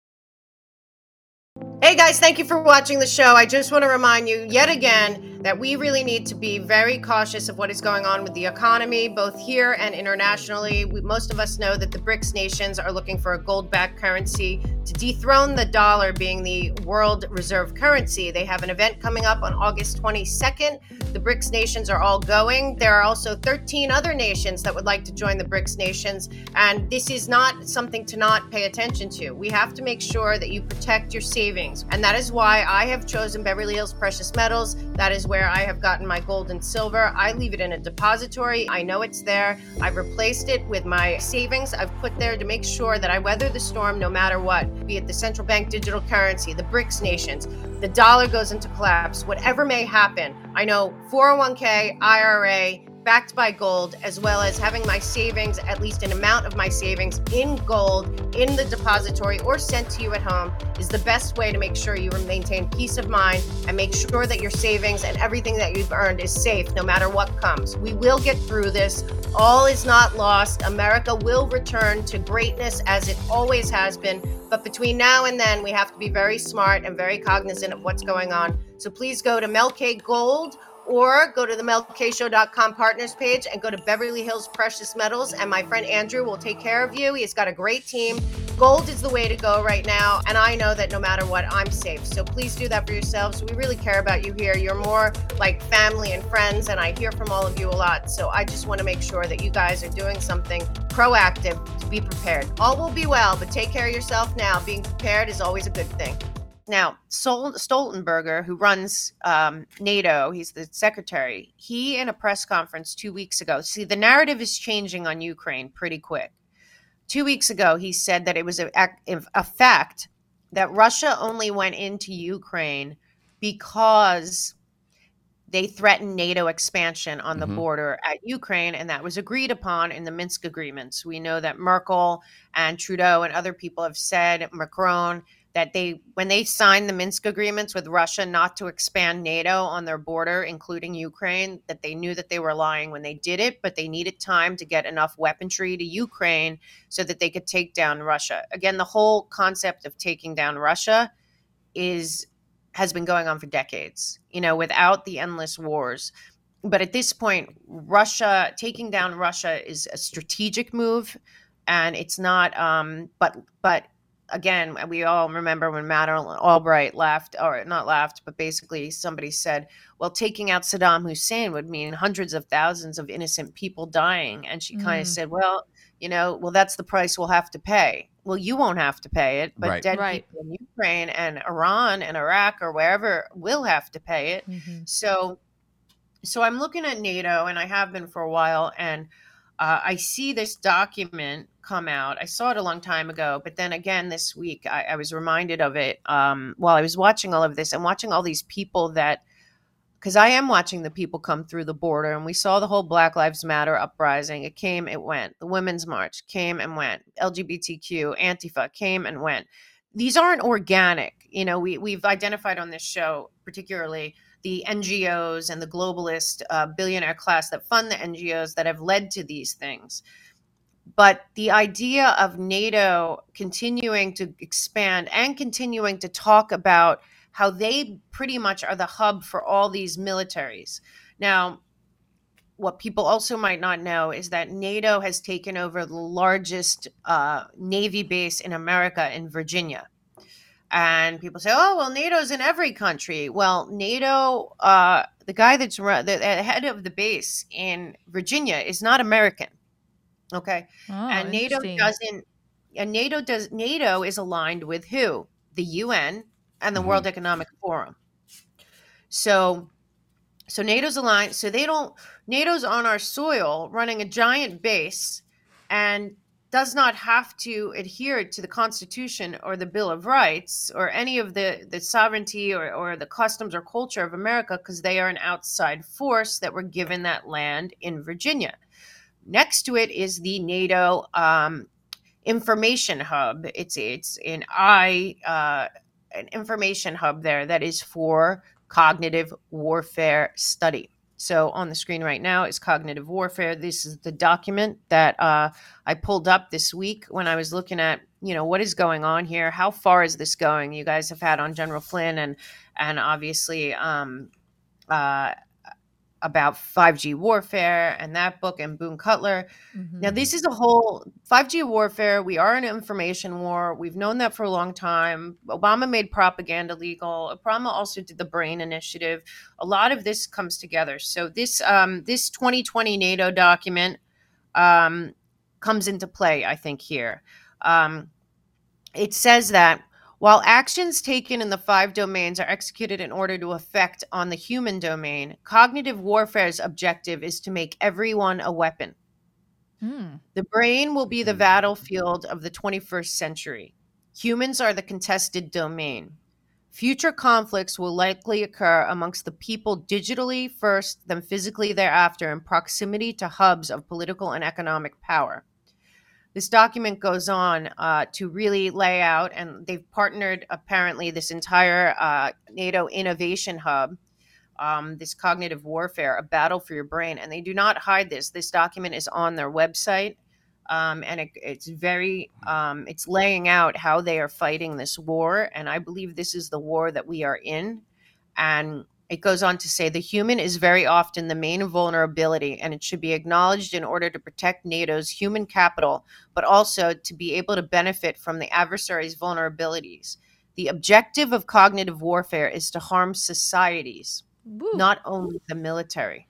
Speaker 3: Hey guys, thank you for watching the show. I just want to remind you yet again that we really need to be very cautious of what is going on with the economy, both here and internationally. We, most of us know that the BRICS nations are looking for a gold-backed currency to dethrone the dollar being the world reserve currency. They have an event coming up on August twenty-second. The BRICS nations are all going. There are also thirteen other nations that would like to join the BRICS nations, and this is not something to not pay attention to. We have to make sure that you protect your savings, and that is why I have chosen Beverly Hills Precious Metals. That is where I have gotten my gold and silver. I leave it in a depository. I know it's there. I've replaced it with my savings I've put there to make sure that I weather the storm no matter what, be it the central bank digital currency, the BRICS nations, the dollar goes into collapse, whatever may happen. I know four oh one k, I R A, backed by gold, as well as having my savings, at least an amount of my savings in gold in the depository or sent to you at home, is the best way to make sure you maintain peace of mind and make sure that your savings and everything that you've earned is safe no matter what comes. We will get through this. All is not lost. America will return to greatness as it always has been. But between now and then, we have to be very smart and very cognizant of what's going on. So please go to Mel K Gold, or go to the mel k show dot com partners page and go to Beverly Hills Precious Metals, and my friend Andrew will take care of you. He's got a great team. Gold is the way to go right now, and I know that no matter what, I'm safe. So please do that for yourselves. We really care about you here. You're more like family and friends, and I hear from all of you a lot. So I just want to make sure that you guys are doing something proactive to be prepared. All will be well, but take care of yourself now. Being prepared is always a good thing. Now, Sol- Stoltenberger, who runs um, NATO, he's the secretary, he in a press conference two weeks ago, see, the narrative is changing on Ukraine pretty quick. Two weeks ago, he said that it was a, a fact that Russia only went into Ukraine because they threatened NATO expansion on the
Speaker 1: Mhm.
Speaker 3: border at Ukraine, and that was agreed upon in the Minsk agreements. We know that Merkel and Trudeau and other people have said, Macron, that they, when they signed the Minsk agreements with Russia not to expand NATO on their border, including Ukraine, that they knew that they were lying when they did it, but they needed time to get enough weaponry to Ukraine so that they could take down Russia. Again, the whole concept of taking down Russia is has been going on for decades, you know, without the endless wars. But at this point, Russia, taking down Russia is a strategic move, and it's not, um, but, but, again, we all remember when Madeleine Albright laughed, or not laughed, but basically somebody said, well, taking out Saddam Hussein would mean hundreds of thousands of innocent people dying. And she kind of
Speaker 2: Mm.
Speaker 3: said, well, you know, well, that's the price we'll have to pay. Well, you won't have to pay it, but
Speaker 1: Right.
Speaker 3: dead
Speaker 2: Right.
Speaker 3: people in Ukraine and Iran and Iraq or wherever will have to pay it.
Speaker 2: Mhm.
Speaker 3: So, so I'm looking at NATO, and I have been for a while, and uh, I see this document come out. I saw it a long time ago, but then again this week, I, I was reminded of it um, while I was watching all of this and watching all these people that, because I am watching the people come through the border, and we saw the whole Black Lives Matter uprising. It came, it went. The Women's March came and went. L G B T Q, Antifa came and went. These aren't organic. You know, we, we've identified on this show, particularly the N G Os and the globalist uh, billionaire class that fund the N G Os that have led to these things. But the idea of NATO continuing to expand and continuing to talk about how they pretty much are the hub for all these militaries. Now, what people also might not know is that NATO has taken over the largest uh, Navy base in America in Virginia. And people say, oh, well, NATO's in every country. Well, NATO, uh, the guy that's run, the head of the base in Virginia is not American. Okay.
Speaker 2: Oh,
Speaker 3: and NATO
Speaker 2: interesting.
Speaker 3: doesn't, and NATO does, NATO is aligned with who? The U N and the
Speaker 1: Mhm.
Speaker 3: World Economic Forum. So, so NATO's aligned. So they don't, NATO's on our soil running a giant base and does not have to adhere to the Constitution or the Bill of Rights or any of the, the sovereignty or, or the customs or culture of America, because they are an outside force that were given that land in Virginia. Next to it is the NATO um, information hub. It's it's an I uh, an information hub there that is for cognitive warfare study. So on the screen right now is cognitive warfare. This is the document that uh, I pulled up this week when I was looking at, you know, what is going on here? How far is this going? You guys have had on General Flynn and and obviously um, uh, about five G warfare and that book and Boone Cutler.
Speaker 2: Mhm.
Speaker 3: Now, this is a whole five G warfare. We are in an information war. We've known that for a long time. Obama made propaganda legal. Obama also did the BRAIN initiative. A lot of this comes together. So this um, this twenty twenty NATO document um, comes into play, I think, here. Um, it says that while actions taken in the five domains are executed in order to affect on the human domain, cognitive warfare's objective is to make everyone a weapon.
Speaker 2: Hmm.
Speaker 3: The brain will be the battlefield of the twenty-first century. Humans are the contested domain. Future conflicts will likely occur amongst the people digitally first, then physically thereafter, in proximity to hubs of political and economic power. This document goes on uh, to really lay out, and they've partnered apparently this entire uh, NATO innovation hub, um, this cognitive warfare, a battle for your brain. And they do not hide this. This document is on their website, um, and it, it's very, um, it's laying out how they are fighting this war. And I believe this is the war that we are in. And it goes on to say the human is very often the main vulnerability, and it should be acknowledged in order to protect NATO's human capital, but also to be able to benefit from the adversary's vulnerabilities. The objective of cognitive warfare is to harm societies,
Speaker 2: Woo.
Speaker 3: not only the military.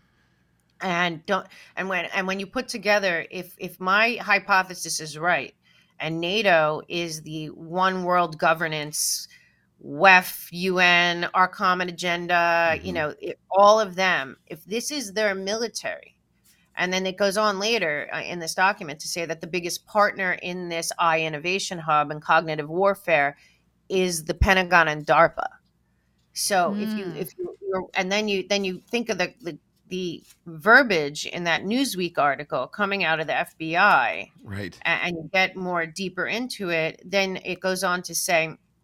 Speaker 3: And don't and when and when you put together, if if my hypothesis is right, and NATO is the one world governance, W E F, U N, our common agenda,
Speaker 1: Mhm.
Speaker 3: you know, it, all of them, if this is their military, and then it goes on later uh, in this document to say that the biggest partner in this I Innovation Hub and cognitive warfare is the Pentagon and DARPA. So if you
Speaker 2: Mm.
Speaker 3: if you you're, and then you then you think of the, the the verbiage in that Newsweek article coming out of the F B I,
Speaker 1: Right.
Speaker 3: and, and you get more deeper into it, then it goes on to say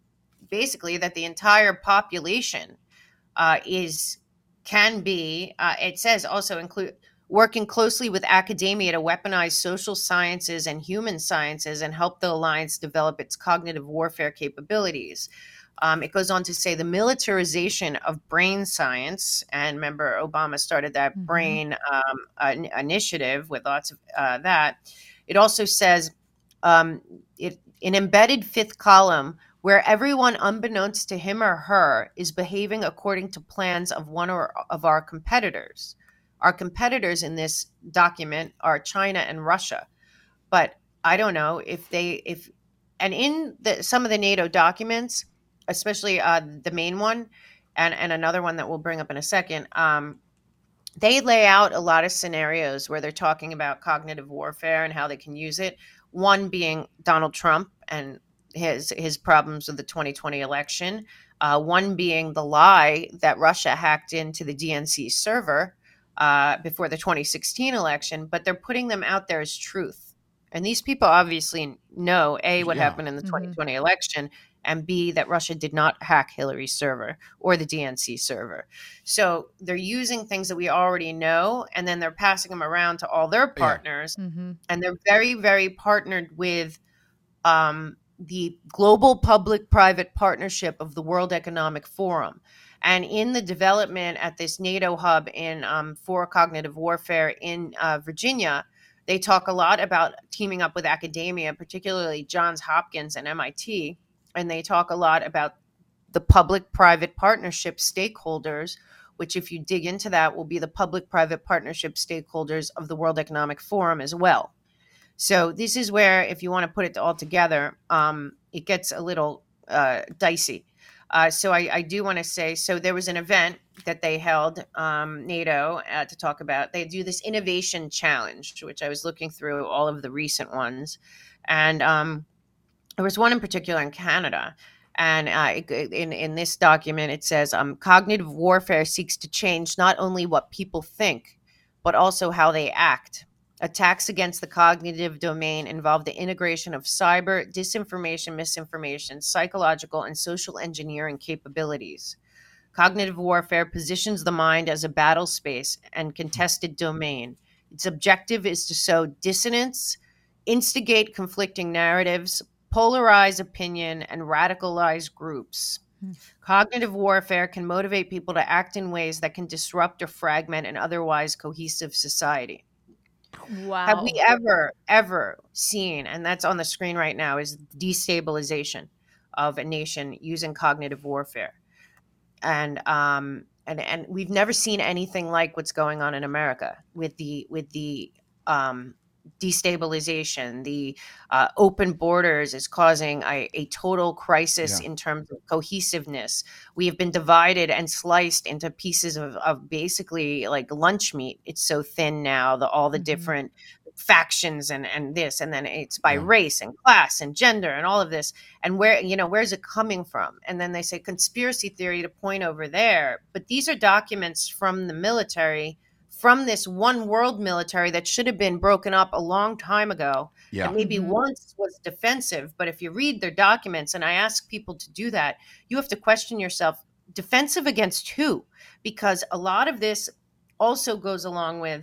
Speaker 3: basically that the entire population uh, is can be. Uh, it says also include working closely with academia to weaponize social sciences and human sciences and help the alliance develop its cognitive warfare capabilities. Um, it goes on to say the militarization of brain science, and remember, Obama started that
Speaker 2: Mhm.
Speaker 3: brain um, an initiative with lots of uh, that. It also says um, it, an embedded fifth column where everyone, unbeknownst to him or her, is behaving according to plans of one or of our competitors. Our competitors in this document are China and Russia, but I don't know if they if and in the, some of the NATO documents, especially uh, the main one, and and another one that we'll bring up in a second, um, they lay out a lot of scenarios where they're talking about cognitive warfare and how they can use it. One being Donald Trump and his his problems with the twenty twenty election. Uh, one being the lie that Russia hacked into the D N C server uh, before the twenty sixteen election, but they're putting them out there as truth. And these people obviously know A, what
Speaker 1: Yeah.
Speaker 3: happened in the
Speaker 2: Mhm.
Speaker 3: twenty twenty election, and B, that Russia did not hack Hillary's server or the D N C server. So they're using things that we already know, and then they're passing them around to all their partners.
Speaker 2: Mhm.
Speaker 3: And they're very, very partnered with um, the global public-private partnership of the World Economic Forum. And in the development at this NATO hub in um, for cognitive warfare in uh, Virginia, they talk a lot about teaming up with academia, particularly Johns Hopkins and M I T. And they talk a lot about the public-private partnership stakeholders, which if you dig into that will be the public-private partnership stakeholders of the World Economic Forum as well. So this is where, if you want to put it all together, um, it gets a little uh, dicey. Uh, so I, I do want to say, so there was an event that they held, um, NATO, uh, to talk about. They do this innovation challenge, which I was looking through all of the recent ones. And um, there was one in particular in Canada. And uh, it- in, in this document, it says um, cognitive warfare seeks to change not only what people think, but also how they act. Attacks against the cognitive domain involve the integration of cyber, disinformation, misinformation, psychological, and social engineering capabilities. Cognitive warfare positions the mind as a battle space and contested domain. Its objective is to sow dissonance, instigate conflicting narratives, polarize opinion, and radicalize groups.
Speaker 2: Hmm.
Speaker 3: Cognitive warfare can motivate people to act in ways that can disrupt or fragment an otherwise cohesive society.
Speaker 2: Wow.
Speaker 3: Have we ever, ever seen, and that's on the screen right now, is destabilization of a nation using cognitive warfare. And um and and we've never seen anything like what's going on in America with the with the um destabilization. The uh, open borders is causing a, a total crisis
Speaker 1: Yeah.
Speaker 3: in terms of cohesiveness. We have been divided and sliced into pieces of, of basically like lunch meat. It's so thin now, the all the
Speaker 2: Mhm.
Speaker 3: different factions and and this, and then it's by
Speaker 1: Yeah.
Speaker 3: race and class and gender and all of this. And where, you know, where's it coming from? And then they say conspiracy theory to point over there. But these are documents from the military, from this one world military that should have been broken up a long time ago.
Speaker 1: Yeah.
Speaker 3: That maybe
Speaker 2: Mhm.
Speaker 3: once was defensive. But if you read their documents, and I ask people to do that, you have to question yourself, defensive against who? Because a lot of this also goes along with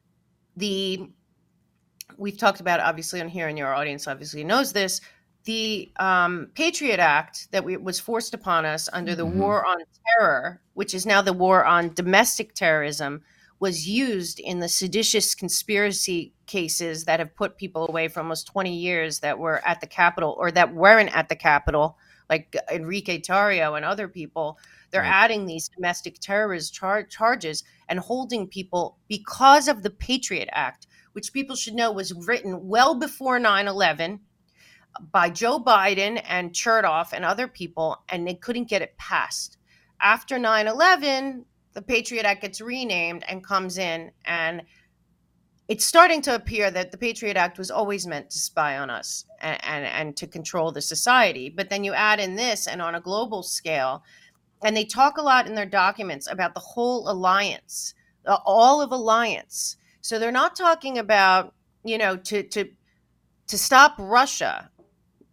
Speaker 3: the, we've talked about obviously on here, and your audience obviously knows this, the um, Patriot Act that we, was forced upon us under the
Speaker 1: Mhm.
Speaker 3: war on terror, which is now the war on domestic terrorism, was used in the seditious conspiracy cases that have put people away for almost twenty years that were at the Capitol or that weren't at the Capitol, like Enrique Tarrio and other people. They're
Speaker 1: Right.
Speaker 3: adding these domestic terrorist char- charges and holding people because of the Patriot Act, which people should know was written well before nine eleven by Joe Biden and Chertoff and other people, and they couldn't get it passed. After nine eleven, the Patriot Act gets renamed and comes in, and it's starting to appear that the Patriot Act was always meant to spy on us and, and, and to control the society. But then you add in this, and on a global scale, and they talk a lot in their documents about the whole alliance, uh, all of alliance. So they're not talking about, you know, to to to stop Russia.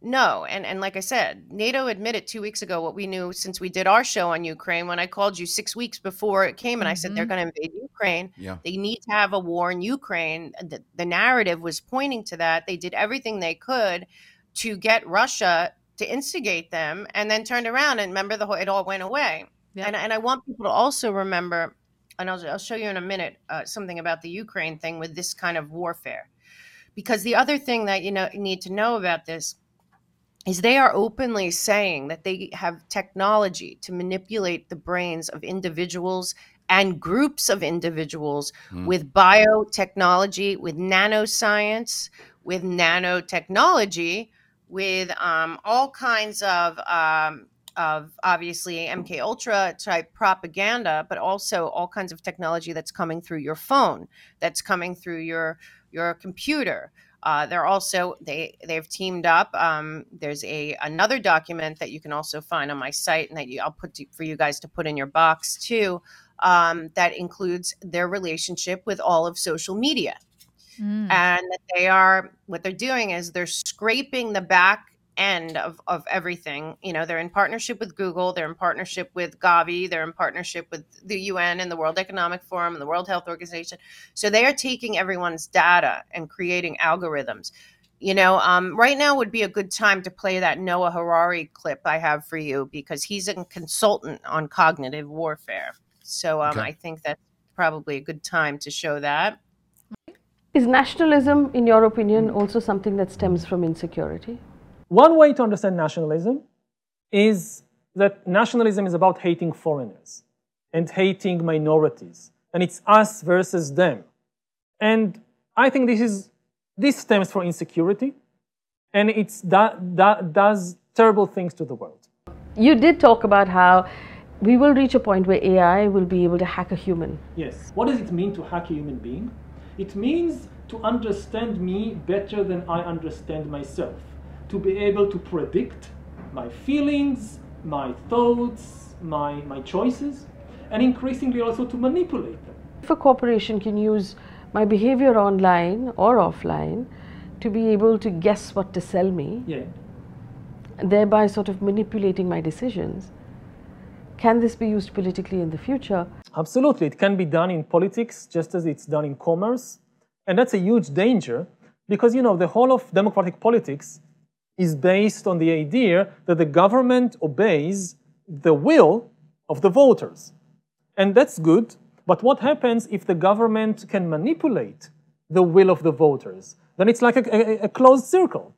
Speaker 3: No. And and like I said, NATO admitted two weeks ago what we knew since we did our show on Ukraine when I called you six weeks before it came and I said they're
Speaker 2: Mhm.
Speaker 3: going to invade Ukraine.
Speaker 1: Yeah.
Speaker 3: They need to have a war in Ukraine. The, the narrative was pointing to that. They did everything they could to get Russia to instigate them and then turned around and remember the whole, it all went away.
Speaker 2: Yep.
Speaker 3: And and I want people to also remember, and I'll, I'll show you in a minute uh, something about the Ukraine thing with this kind of warfare. Because the other thing that you know you need to know about this is they are openly saying that they have technology to manipulate the brains of individuals and groups of individuals
Speaker 1: Mm.
Speaker 3: with biotechnology, with nanoscience, with nanotechnology, with um, all kinds of um, of obviously M K Ultra type propaganda, but also all kinds of technology that's coming through your phone, that's coming through your your computer. Uh, they're also they they've teamed up. Um, there's a another document that you can also find on my site, and that you, I'll put to, for you guys to put in your box too. Um, that includes their relationship with all of social media,
Speaker 2: Mm.
Speaker 3: and that they are what they're doing is they're scraping the back end of of everything. You know, they're in partnership with Google, they're in partnership with Gavi, they're in partnership with the U N and the World Economic Forum and the World Health Organization. So they are taking everyone's data and creating algorithms. You know, um, right now would be a good time to play that Noah Harari clip I have for you because he's a consultant on cognitive warfare. So um,
Speaker 1: Okay.
Speaker 3: I think that's probably a good time to show that.
Speaker 4: Is nationalism, in your opinion, also something that stems from insecurity?
Speaker 5: One way to understand nationalism is that nationalism is about hating foreigners and hating minorities, and it's us versus them. And I think this is this stems from insecurity, and it's that that does terrible things to the world.
Speaker 4: You did talk about how we will reach a point where A I will be able to hack a human.
Speaker 5: Yes. What does it mean to hack a human being? It means to understand me better than I understand myself, to be able to predict my feelings, my thoughts, my, my choices, and increasingly also to manipulate them.
Speaker 4: If a corporation can use my behavior online or offline to be able to guess what to sell me,
Speaker 5: Yeah.
Speaker 4: thereby sort of manipulating my decisions, can this be used politically in the future?
Speaker 5: Absolutely. It can be done in politics just as it's done in commerce. And that's a huge danger because, you know, the whole of democratic politics is based on the idea that the government obeys the will of the voters. And that's good. But what happens if the government can manipulate the will of the voters? Then it's like a, a, a closed circle.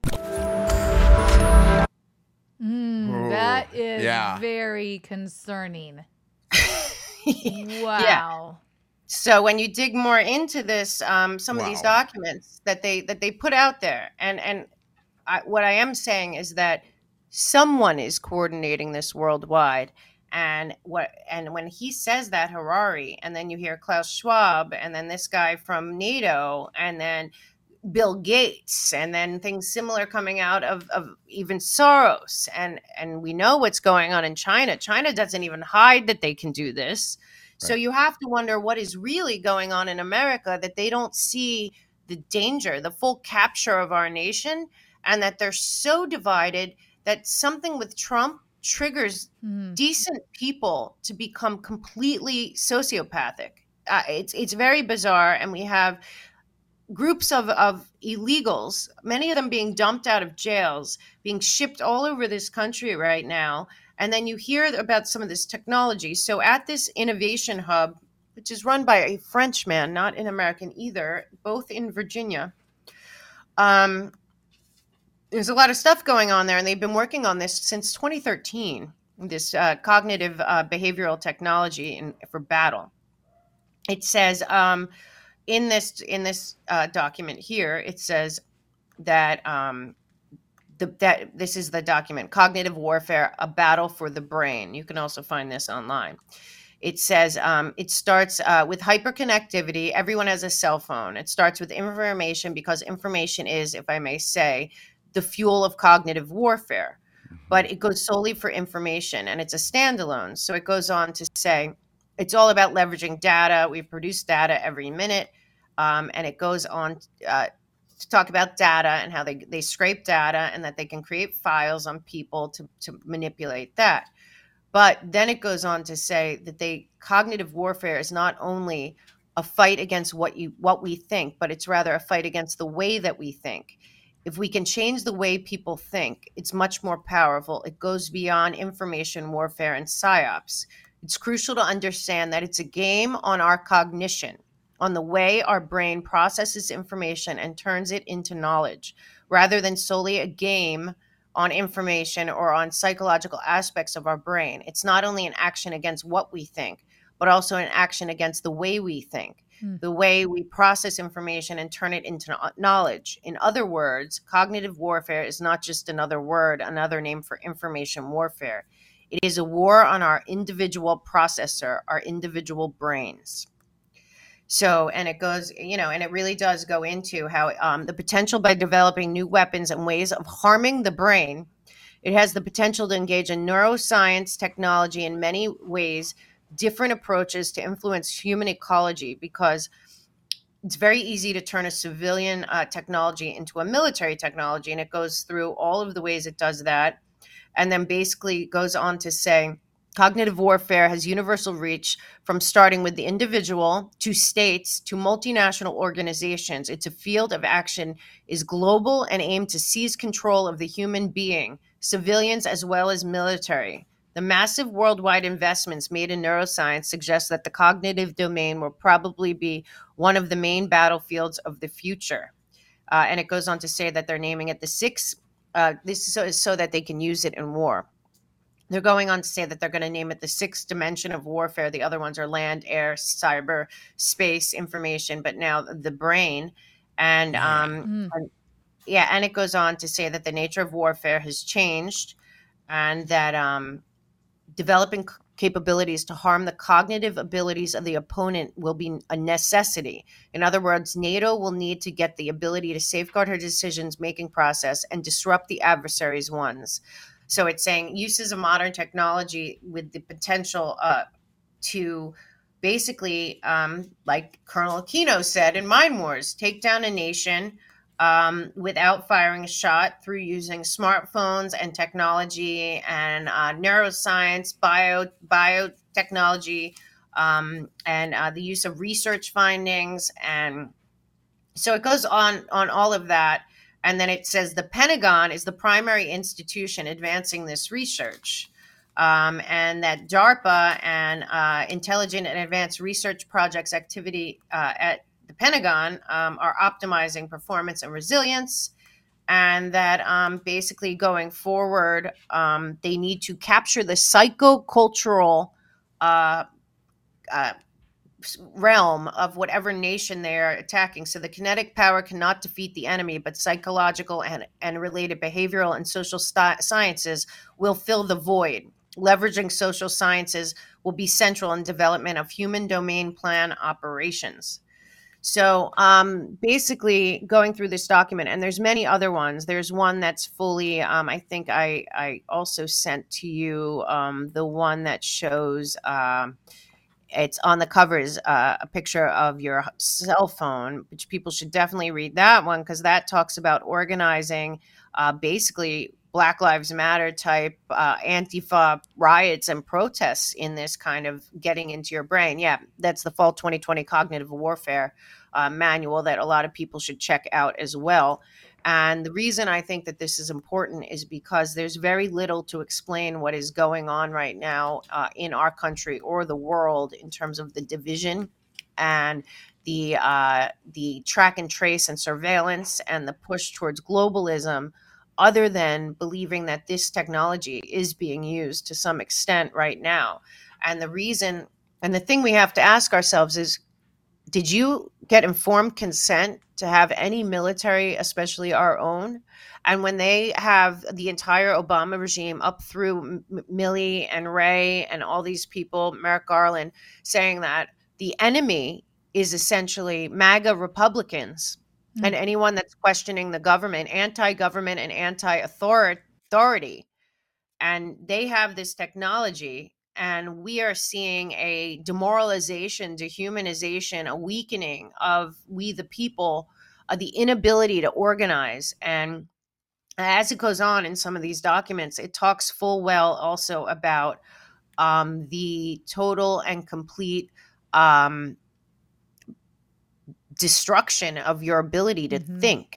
Speaker 2: Mm, that is
Speaker 1: yeah.
Speaker 2: very concerning. Wow.
Speaker 3: Yeah. So when you dig more into this, um, some of these
Speaker 1: Wow.
Speaker 3: documents that they that they put out there, and and I, what I am saying is that someone is coordinating this worldwide, and what and when he says that Harari, and then you hear Klaus Schwab, and then this guy from NATO, and then Bill Gates, and then things similar coming out of, of even Soros, and and we know what's going on in China. China doesn't even hide that they can do this. So you have to wonder what is really going on in America, that they don't see the danger, the full capture of our nation, and that they're so divided that something with Trump triggers
Speaker 2: Mm.
Speaker 3: decent people to become completely sociopathic. Uh, it's it's very bizarre, and we have groups of, of illegals, many of them being dumped out of jails, being shipped all over this country right now. And then you hear about some of this technology. So at this innovation hub, which is run by a Frenchman, not an American either, both in Virginia, um, there's a lot of stuff going on there. And they've been working on this since twenty thirteen, this uh, cognitive uh, behavioral technology in, for battle. It says... Um, In this in this uh, document here, it says that um, the, that this is the document, Cognitive Warfare, A Battle for the Brain. You can also find this online. It says um, it starts uh, with hyperconnectivity. Everyone has a cell phone. It starts with information because information is, if I may say, the fuel of cognitive warfare. But it goes solely for information, and it's a standalone. So it goes on to say, it's all about leveraging data. We produce data every minute. Um, and it goes on uh, to talk about data and how they, they scrape data and that they can create files on people to, to manipulate that. But then it goes on to say that they cognitive warfare is not only a fight against what you what we think, but it's rather a fight against the way that we think. If we can change the way people think, it's much more powerful. It goes beyond information warfare and psyops. It's crucial to understand that it's a game on our cognition, on the way our brain processes information and turns it into knowledge, rather than solely a game on information or on psychological aspects of our brain. It's not only an action against what we think, but also an action against the way we think, mm. the way we process information and turn it into knowledge. In other words, cognitive warfare is not just another word, another name for information warfare. It is a war on our individual processor, our individual brains. So, and it goes, you know, and it really does go into how um, the potential by developing new weapons and ways of harming the brain, it has the potential to engage in neuroscience technology in many ways, different approaches to influence human ecology, because it's very easy to turn a civilian uh, technology into a military technology. And it goes through all of the ways it does that. And then basically goes on to say, cognitive warfare has universal reach from starting with the individual to states to multinational organizations. It's a field of action is global and aimed to seize control of the human being, civilians as well as military. The massive worldwide investments made in neuroscience suggest that the cognitive domain will probably be one of the main battlefields of the future. Uh, and it goes on to say that they're naming it the six, uh, this is so, so that they can use it in war. They're going on to say that they're going to name it the sixth dimension of warfare. The other ones are land, air, cyber, space, information, but now the brain. And um, mm. and, yeah, and it goes on to say that the nature of warfare has changed, and that um, developing capabilities to harm the cognitive abilities of the opponent will be a necessity. In other words, NATO will need to get the ability to safeguard her decisions-making process and disrupt the adversary's ones. So it's saying uses of modern technology with the potential uh, to basically, um, like Colonel Aquino said in Mind Wars, take down a nation um, without firing a shot through using smartphones and technology and uh, neuroscience, bio biotechnology, um, and uh, the use of research findings. And so it goes on on all of that. And then it says the Pentagon is the primary institution advancing this research, um, and that DARPA and uh, Intelligent and Advanced Research Projects activity uh, at the Pentagon um, are optimizing performance and resilience, and that um, basically going forward, um, they need to capture the psychocultural uh, uh, realm of whatever nation they're attacking. So the kinetic power cannot defeat the enemy, but psychological and, and related behavioral and social st- sciences will fill the void. Leveraging social sciences will be central in development of human domain plan operations. So um, basically going through this document, and there's many other ones. There's one that's fully, um, I think I, I also sent to you um, the one that shows, um, it's on the cover is uh, a picture of your cell phone, which people should definitely read that one, because that talks about organizing uh, basically Black Lives Matter type uh, Antifa riots and protests in this kind of getting into your brain. Yeah, that's the Fall twenty twenty Cognitive Warfare uh, manual that a lot of people should check out as well. And the reason I think that this is important is because there's very little to explain what is going on right now uh, in our country or the world in terms of the division and the uh, the track and trace and surveillance and the push towards globalism, other than believing that this technology is being used to some extent right now. And the reason, and the thing we have to ask ourselves is, did you get informed consent to have any military, especially our own? And when they have the entire Obama regime up through M- Milley and Ray and all these people, Merrick Garland, saying that the enemy is essentially MAGA Republicans, mm-hmm. and anyone that's questioning the government, anti-government and anti-authority, and they have this technology. And we are seeing a demoralization, dehumanization, a weakening of we the people uh, the inability to organize. And as it goes on in some of these documents, it talks full well also about um, the total and complete um, destruction of your ability to
Speaker 2: Mhm.
Speaker 3: think.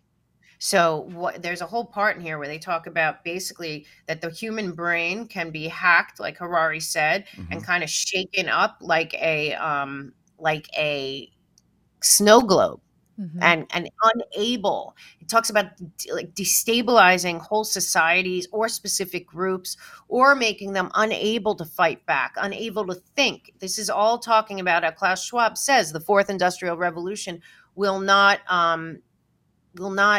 Speaker 3: So what, there's a whole part in here where they talk about basically that the human brain can be hacked, like Harari said,
Speaker 1: Mhm.
Speaker 3: and kind of shaken up like a um, like a snow globe.
Speaker 2: Mhm.
Speaker 3: And and unable. It talks about de- like destabilizing whole societies or specific groups, or making them unable to fight back, unable to think. This is all talking about, how Klaus Schwab says, the fourth industrial revolution will not um, will not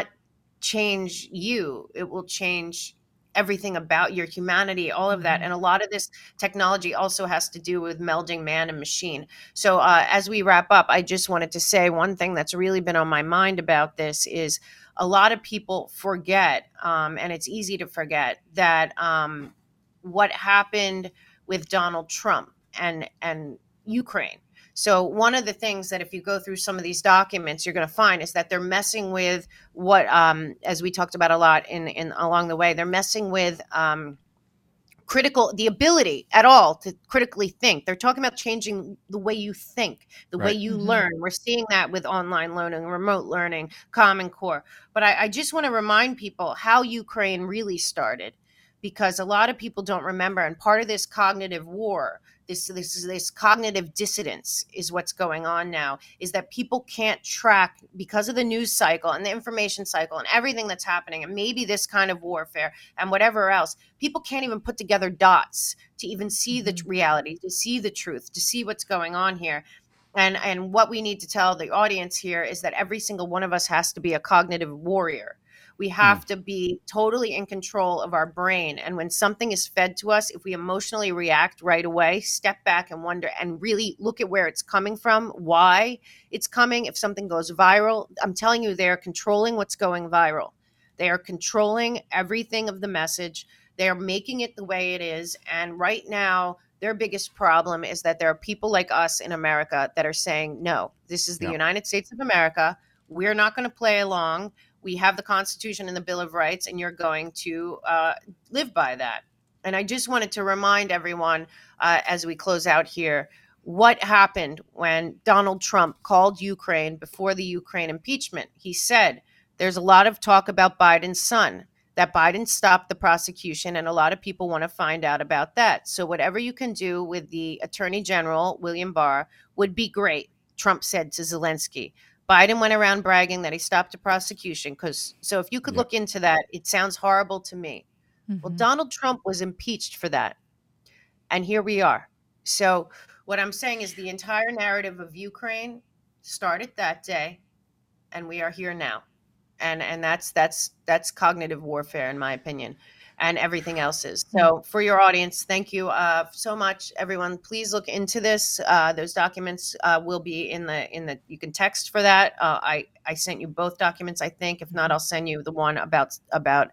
Speaker 3: change you. It will change everything about your humanity, all of that.
Speaker 2: Mhm.
Speaker 3: And a lot of this technology also has to do with melding man and machine. So uh, as we wrap up, I just wanted to say one thing that's really been on my mind about this is a lot of people forget, um, and it's easy to forget, that um, what happened with Donald Trump and and Ukraine. So one of the things that if you go through some of these documents, you're going to find is that they're messing with what, um, as we talked about a lot in, in along the way, they're messing with um, critical, the ability at all to critically think. They're talking about changing the way you think, the way
Speaker 1: Right.
Speaker 3: you
Speaker 2: Mhm.
Speaker 3: learn. We're seeing that with online learning, remote learning, Common Core. But I, I just want to remind people how Ukraine really started, because a lot of people don't remember. And part of this cognitive war, this this this cognitive dissonance is what's going on now, is that people can't track, because of the news cycle and the information cycle and everything that's happening, and maybe this kind of warfare and whatever else. People can't even put together dots to even see the
Speaker 2: Mhm.
Speaker 3: reality, to see the truth, to see what's going on here. And and what we need to tell the audience here is that every single one of us has to be a cognitive warrior. We have to be totally in control of our brain. And when something is fed to us, if we emotionally react right away, step back and wonder and really look at where it's coming from, why it's coming. If something goes viral, I'm telling you, they're controlling what's going viral. They are controlling everything of the message. They are making it the way it is. And right now, their biggest problem is that there are people like us in America that are saying, no, this is the
Speaker 1: Yeah.
Speaker 3: United States of America. We're not going to play along. We have the Constitution and the Bill of Rights, and you're going to uh, live by that. And I just wanted to remind everyone uh, as we close out here, what happened when Donald Trump called Ukraine before the Ukraine impeachment. He said, there's a lot of talk about Biden's son, that Biden stopped the prosecution, and a lot of people want to find out about that. So whatever you can do with the Attorney General, William Barr, would be great, Trump said to Zelensky. Biden went around bragging that he stopped a prosecution, because so if you could
Speaker 1: Yep.
Speaker 3: look into that, it sounds horrible to me. Well,
Speaker 2: Mhm.
Speaker 3: Donald Trump was impeached for that. And here we are. So what I'm saying is the entire narrative of Ukraine started that day, and we are here now. And and that's that's that's cognitive warfare, in my opinion, and everything else is. So for your audience, thank you uh, so much, everyone. Please look into this. Uh, those documents uh, will be in the in the. You can text for that. Uh, I I sent you both documents, I think. If not, I'll send you the one about about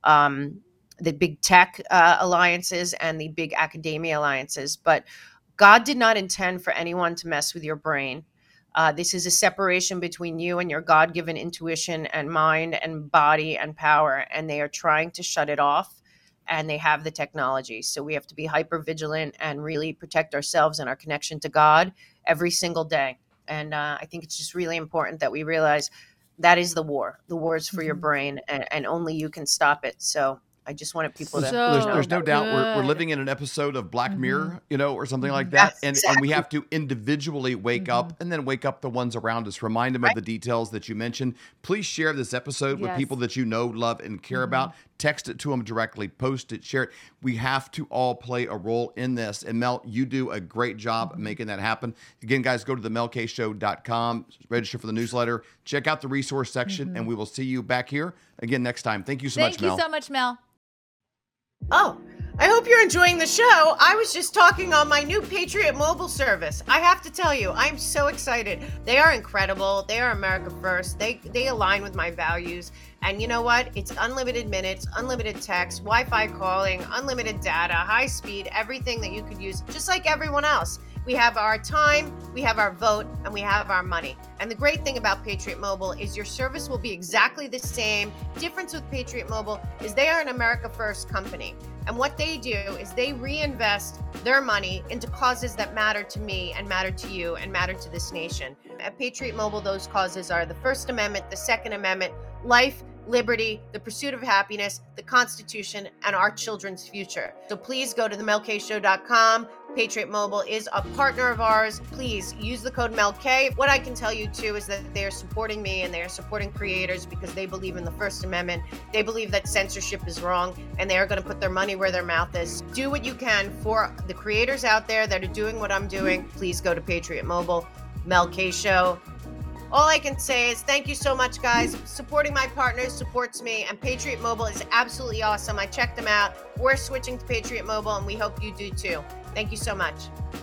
Speaker 3: um, the big tech uh, alliances and the big academia alliances. But God did not intend for anyone to mess with your brain. Uh, this is a separation between you and your God-given intuition and mind and body and power, and they are trying to shut it off, and they have the technology. So we have to be hyper vigilant and really protect ourselves and our connection to God every single day. And uh, I think it's just really important that we realize that is the war. The war is for your
Speaker 2: Mhm.
Speaker 3: brain, and, and only you can stop it. So I just wanted people to
Speaker 2: So
Speaker 1: Well, there's, there's
Speaker 3: know
Speaker 1: no doubt we're, we're
Speaker 2: good.
Speaker 1: living in an episode of Black
Speaker 2: Mhm.
Speaker 1: Mirror, you know, or something like
Speaker 2: Mhm.
Speaker 1: that.
Speaker 3: Yes,
Speaker 1: And and
Speaker 3: exactly.
Speaker 1: we have to individually wake
Speaker 2: Mhm.
Speaker 1: up and then wake up the ones around us, remind them of
Speaker 3: Right.
Speaker 1: the details that you mentioned. Please share this episode with
Speaker 2: Yes.
Speaker 1: people that you know, love, and care about. Text it to them directly, post it, share it. We have to all play a role in this. And Mel, you do a great job of making that happen. Again, guys, go to the mel k show dot com, register for the newsletter, check out the resource section, and we will see you back here again next time. Thank you so
Speaker 2: Thank
Speaker 1: much,
Speaker 2: you
Speaker 1: Mel.
Speaker 2: so much, Mel.
Speaker 3: Oh, I hope you're enjoying the show. I was just talking on my new Patriot mobile service. I have to tell you, I'm so excited. They are incredible. They are America first. They they align with my values. And you know what? It's unlimited minutes, unlimited text, Wi-Fi calling, unlimited data, high speed, everything that you could use, just like everyone else. We have our time, we have our vote, and we have our money. And the great thing about Patriot Mobile is your service will be exactly the same. Difference with Patriot Mobile is they are an America First company. And what they do is they reinvest their money into causes that matter to me and matter to you and matter to this nation. At Patriot Mobile, those causes are the First Amendment, the Second Amendment, life, liberty, the pursuit of happiness, the Constitution, and our children's future. So please go to the mel k show dot com. Patriot Mobile is a partner of ours. Please use the code MELK. What I can tell you too is that they are supporting me and they are supporting creators because they believe in the First Amendment. They believe that censorship is wrong and they are going to put their money where their mouth is. Do what you can for the creators out there that are doing what I'm doing. Please go to Patriot Mobile, Mel K Show. All I can say is thank you so much, guys. Supporting my partners supports me, and Patriot Mobile is absolutely awesome. I checked them out. We're switching to Patriot Mobile, and we hope you do too. Thank you so much.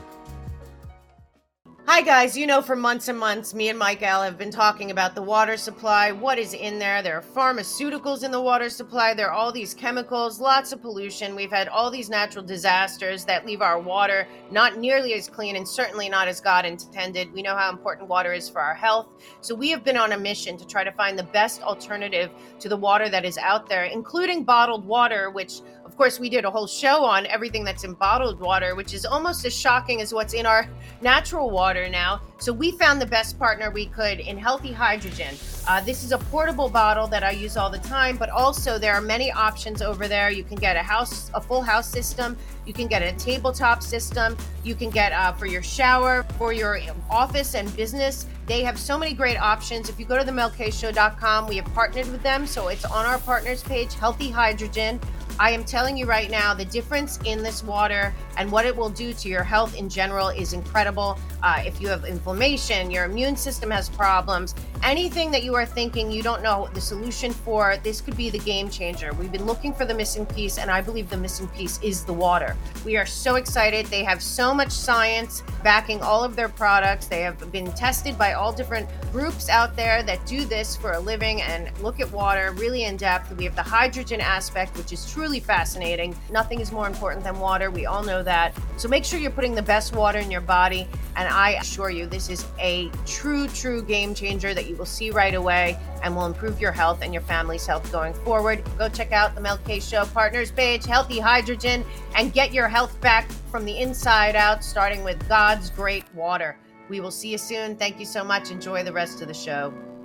Speaker 3: Hi guys, you know for months and months, me and Mike L have been talking about the water supply, what is in there. There are pharmaceuticals in the water supply, there are all these chemicals, lots of pollution. We've had all these natural disasters that leave our water not nearly as clean and certainly not as God intended. We know how important water is for our health. So we have been on a mission to try to find the best alternative to the water that is out there, including bottled water, which of course we did a whole show on everything that's in bottled water, which is almost as shocking as what's in our natural water now. So we found the best partner we could in Healthy Hydrogen. Uh, this is a portable bottle that I use all the time, but also there are many options over there. You can get a house, a full house system. You can get a tabletop system. You can get uh, for your shower, for your office and business. They have so many great options. If you go to the mel k show dot com, we have partnered with them. So it's on our partners page, Healthy Hydrogen. I am telling you right now, the difference in this water and what it will do to your health in general is incredible. Uh, if you have inflammation, your immune system has problems, anything that you are thinking you don't know the solution for, this could be the game changer. We've been looking for the missing piece, and I believe the missing piece is the water. We are so excited. They have so much science backing all of their products. They have been tested by all different groups out there that do this for a living and look at water really in depth. We have the hydrogen aspect, which is truly fascinating. Nothing is more important than water. We all know that. So make sure you're putting the best water in your body. And I assure you, this is a true, true game changer that you will see right away and will improve your health and your family's health going forward. Go check out the Mel K Show partners page, Healthy Hydrogen, and get your health back from the inside out, starting with God's great water. We will see you soon. Thank you so much. Enjoy the rest of the show.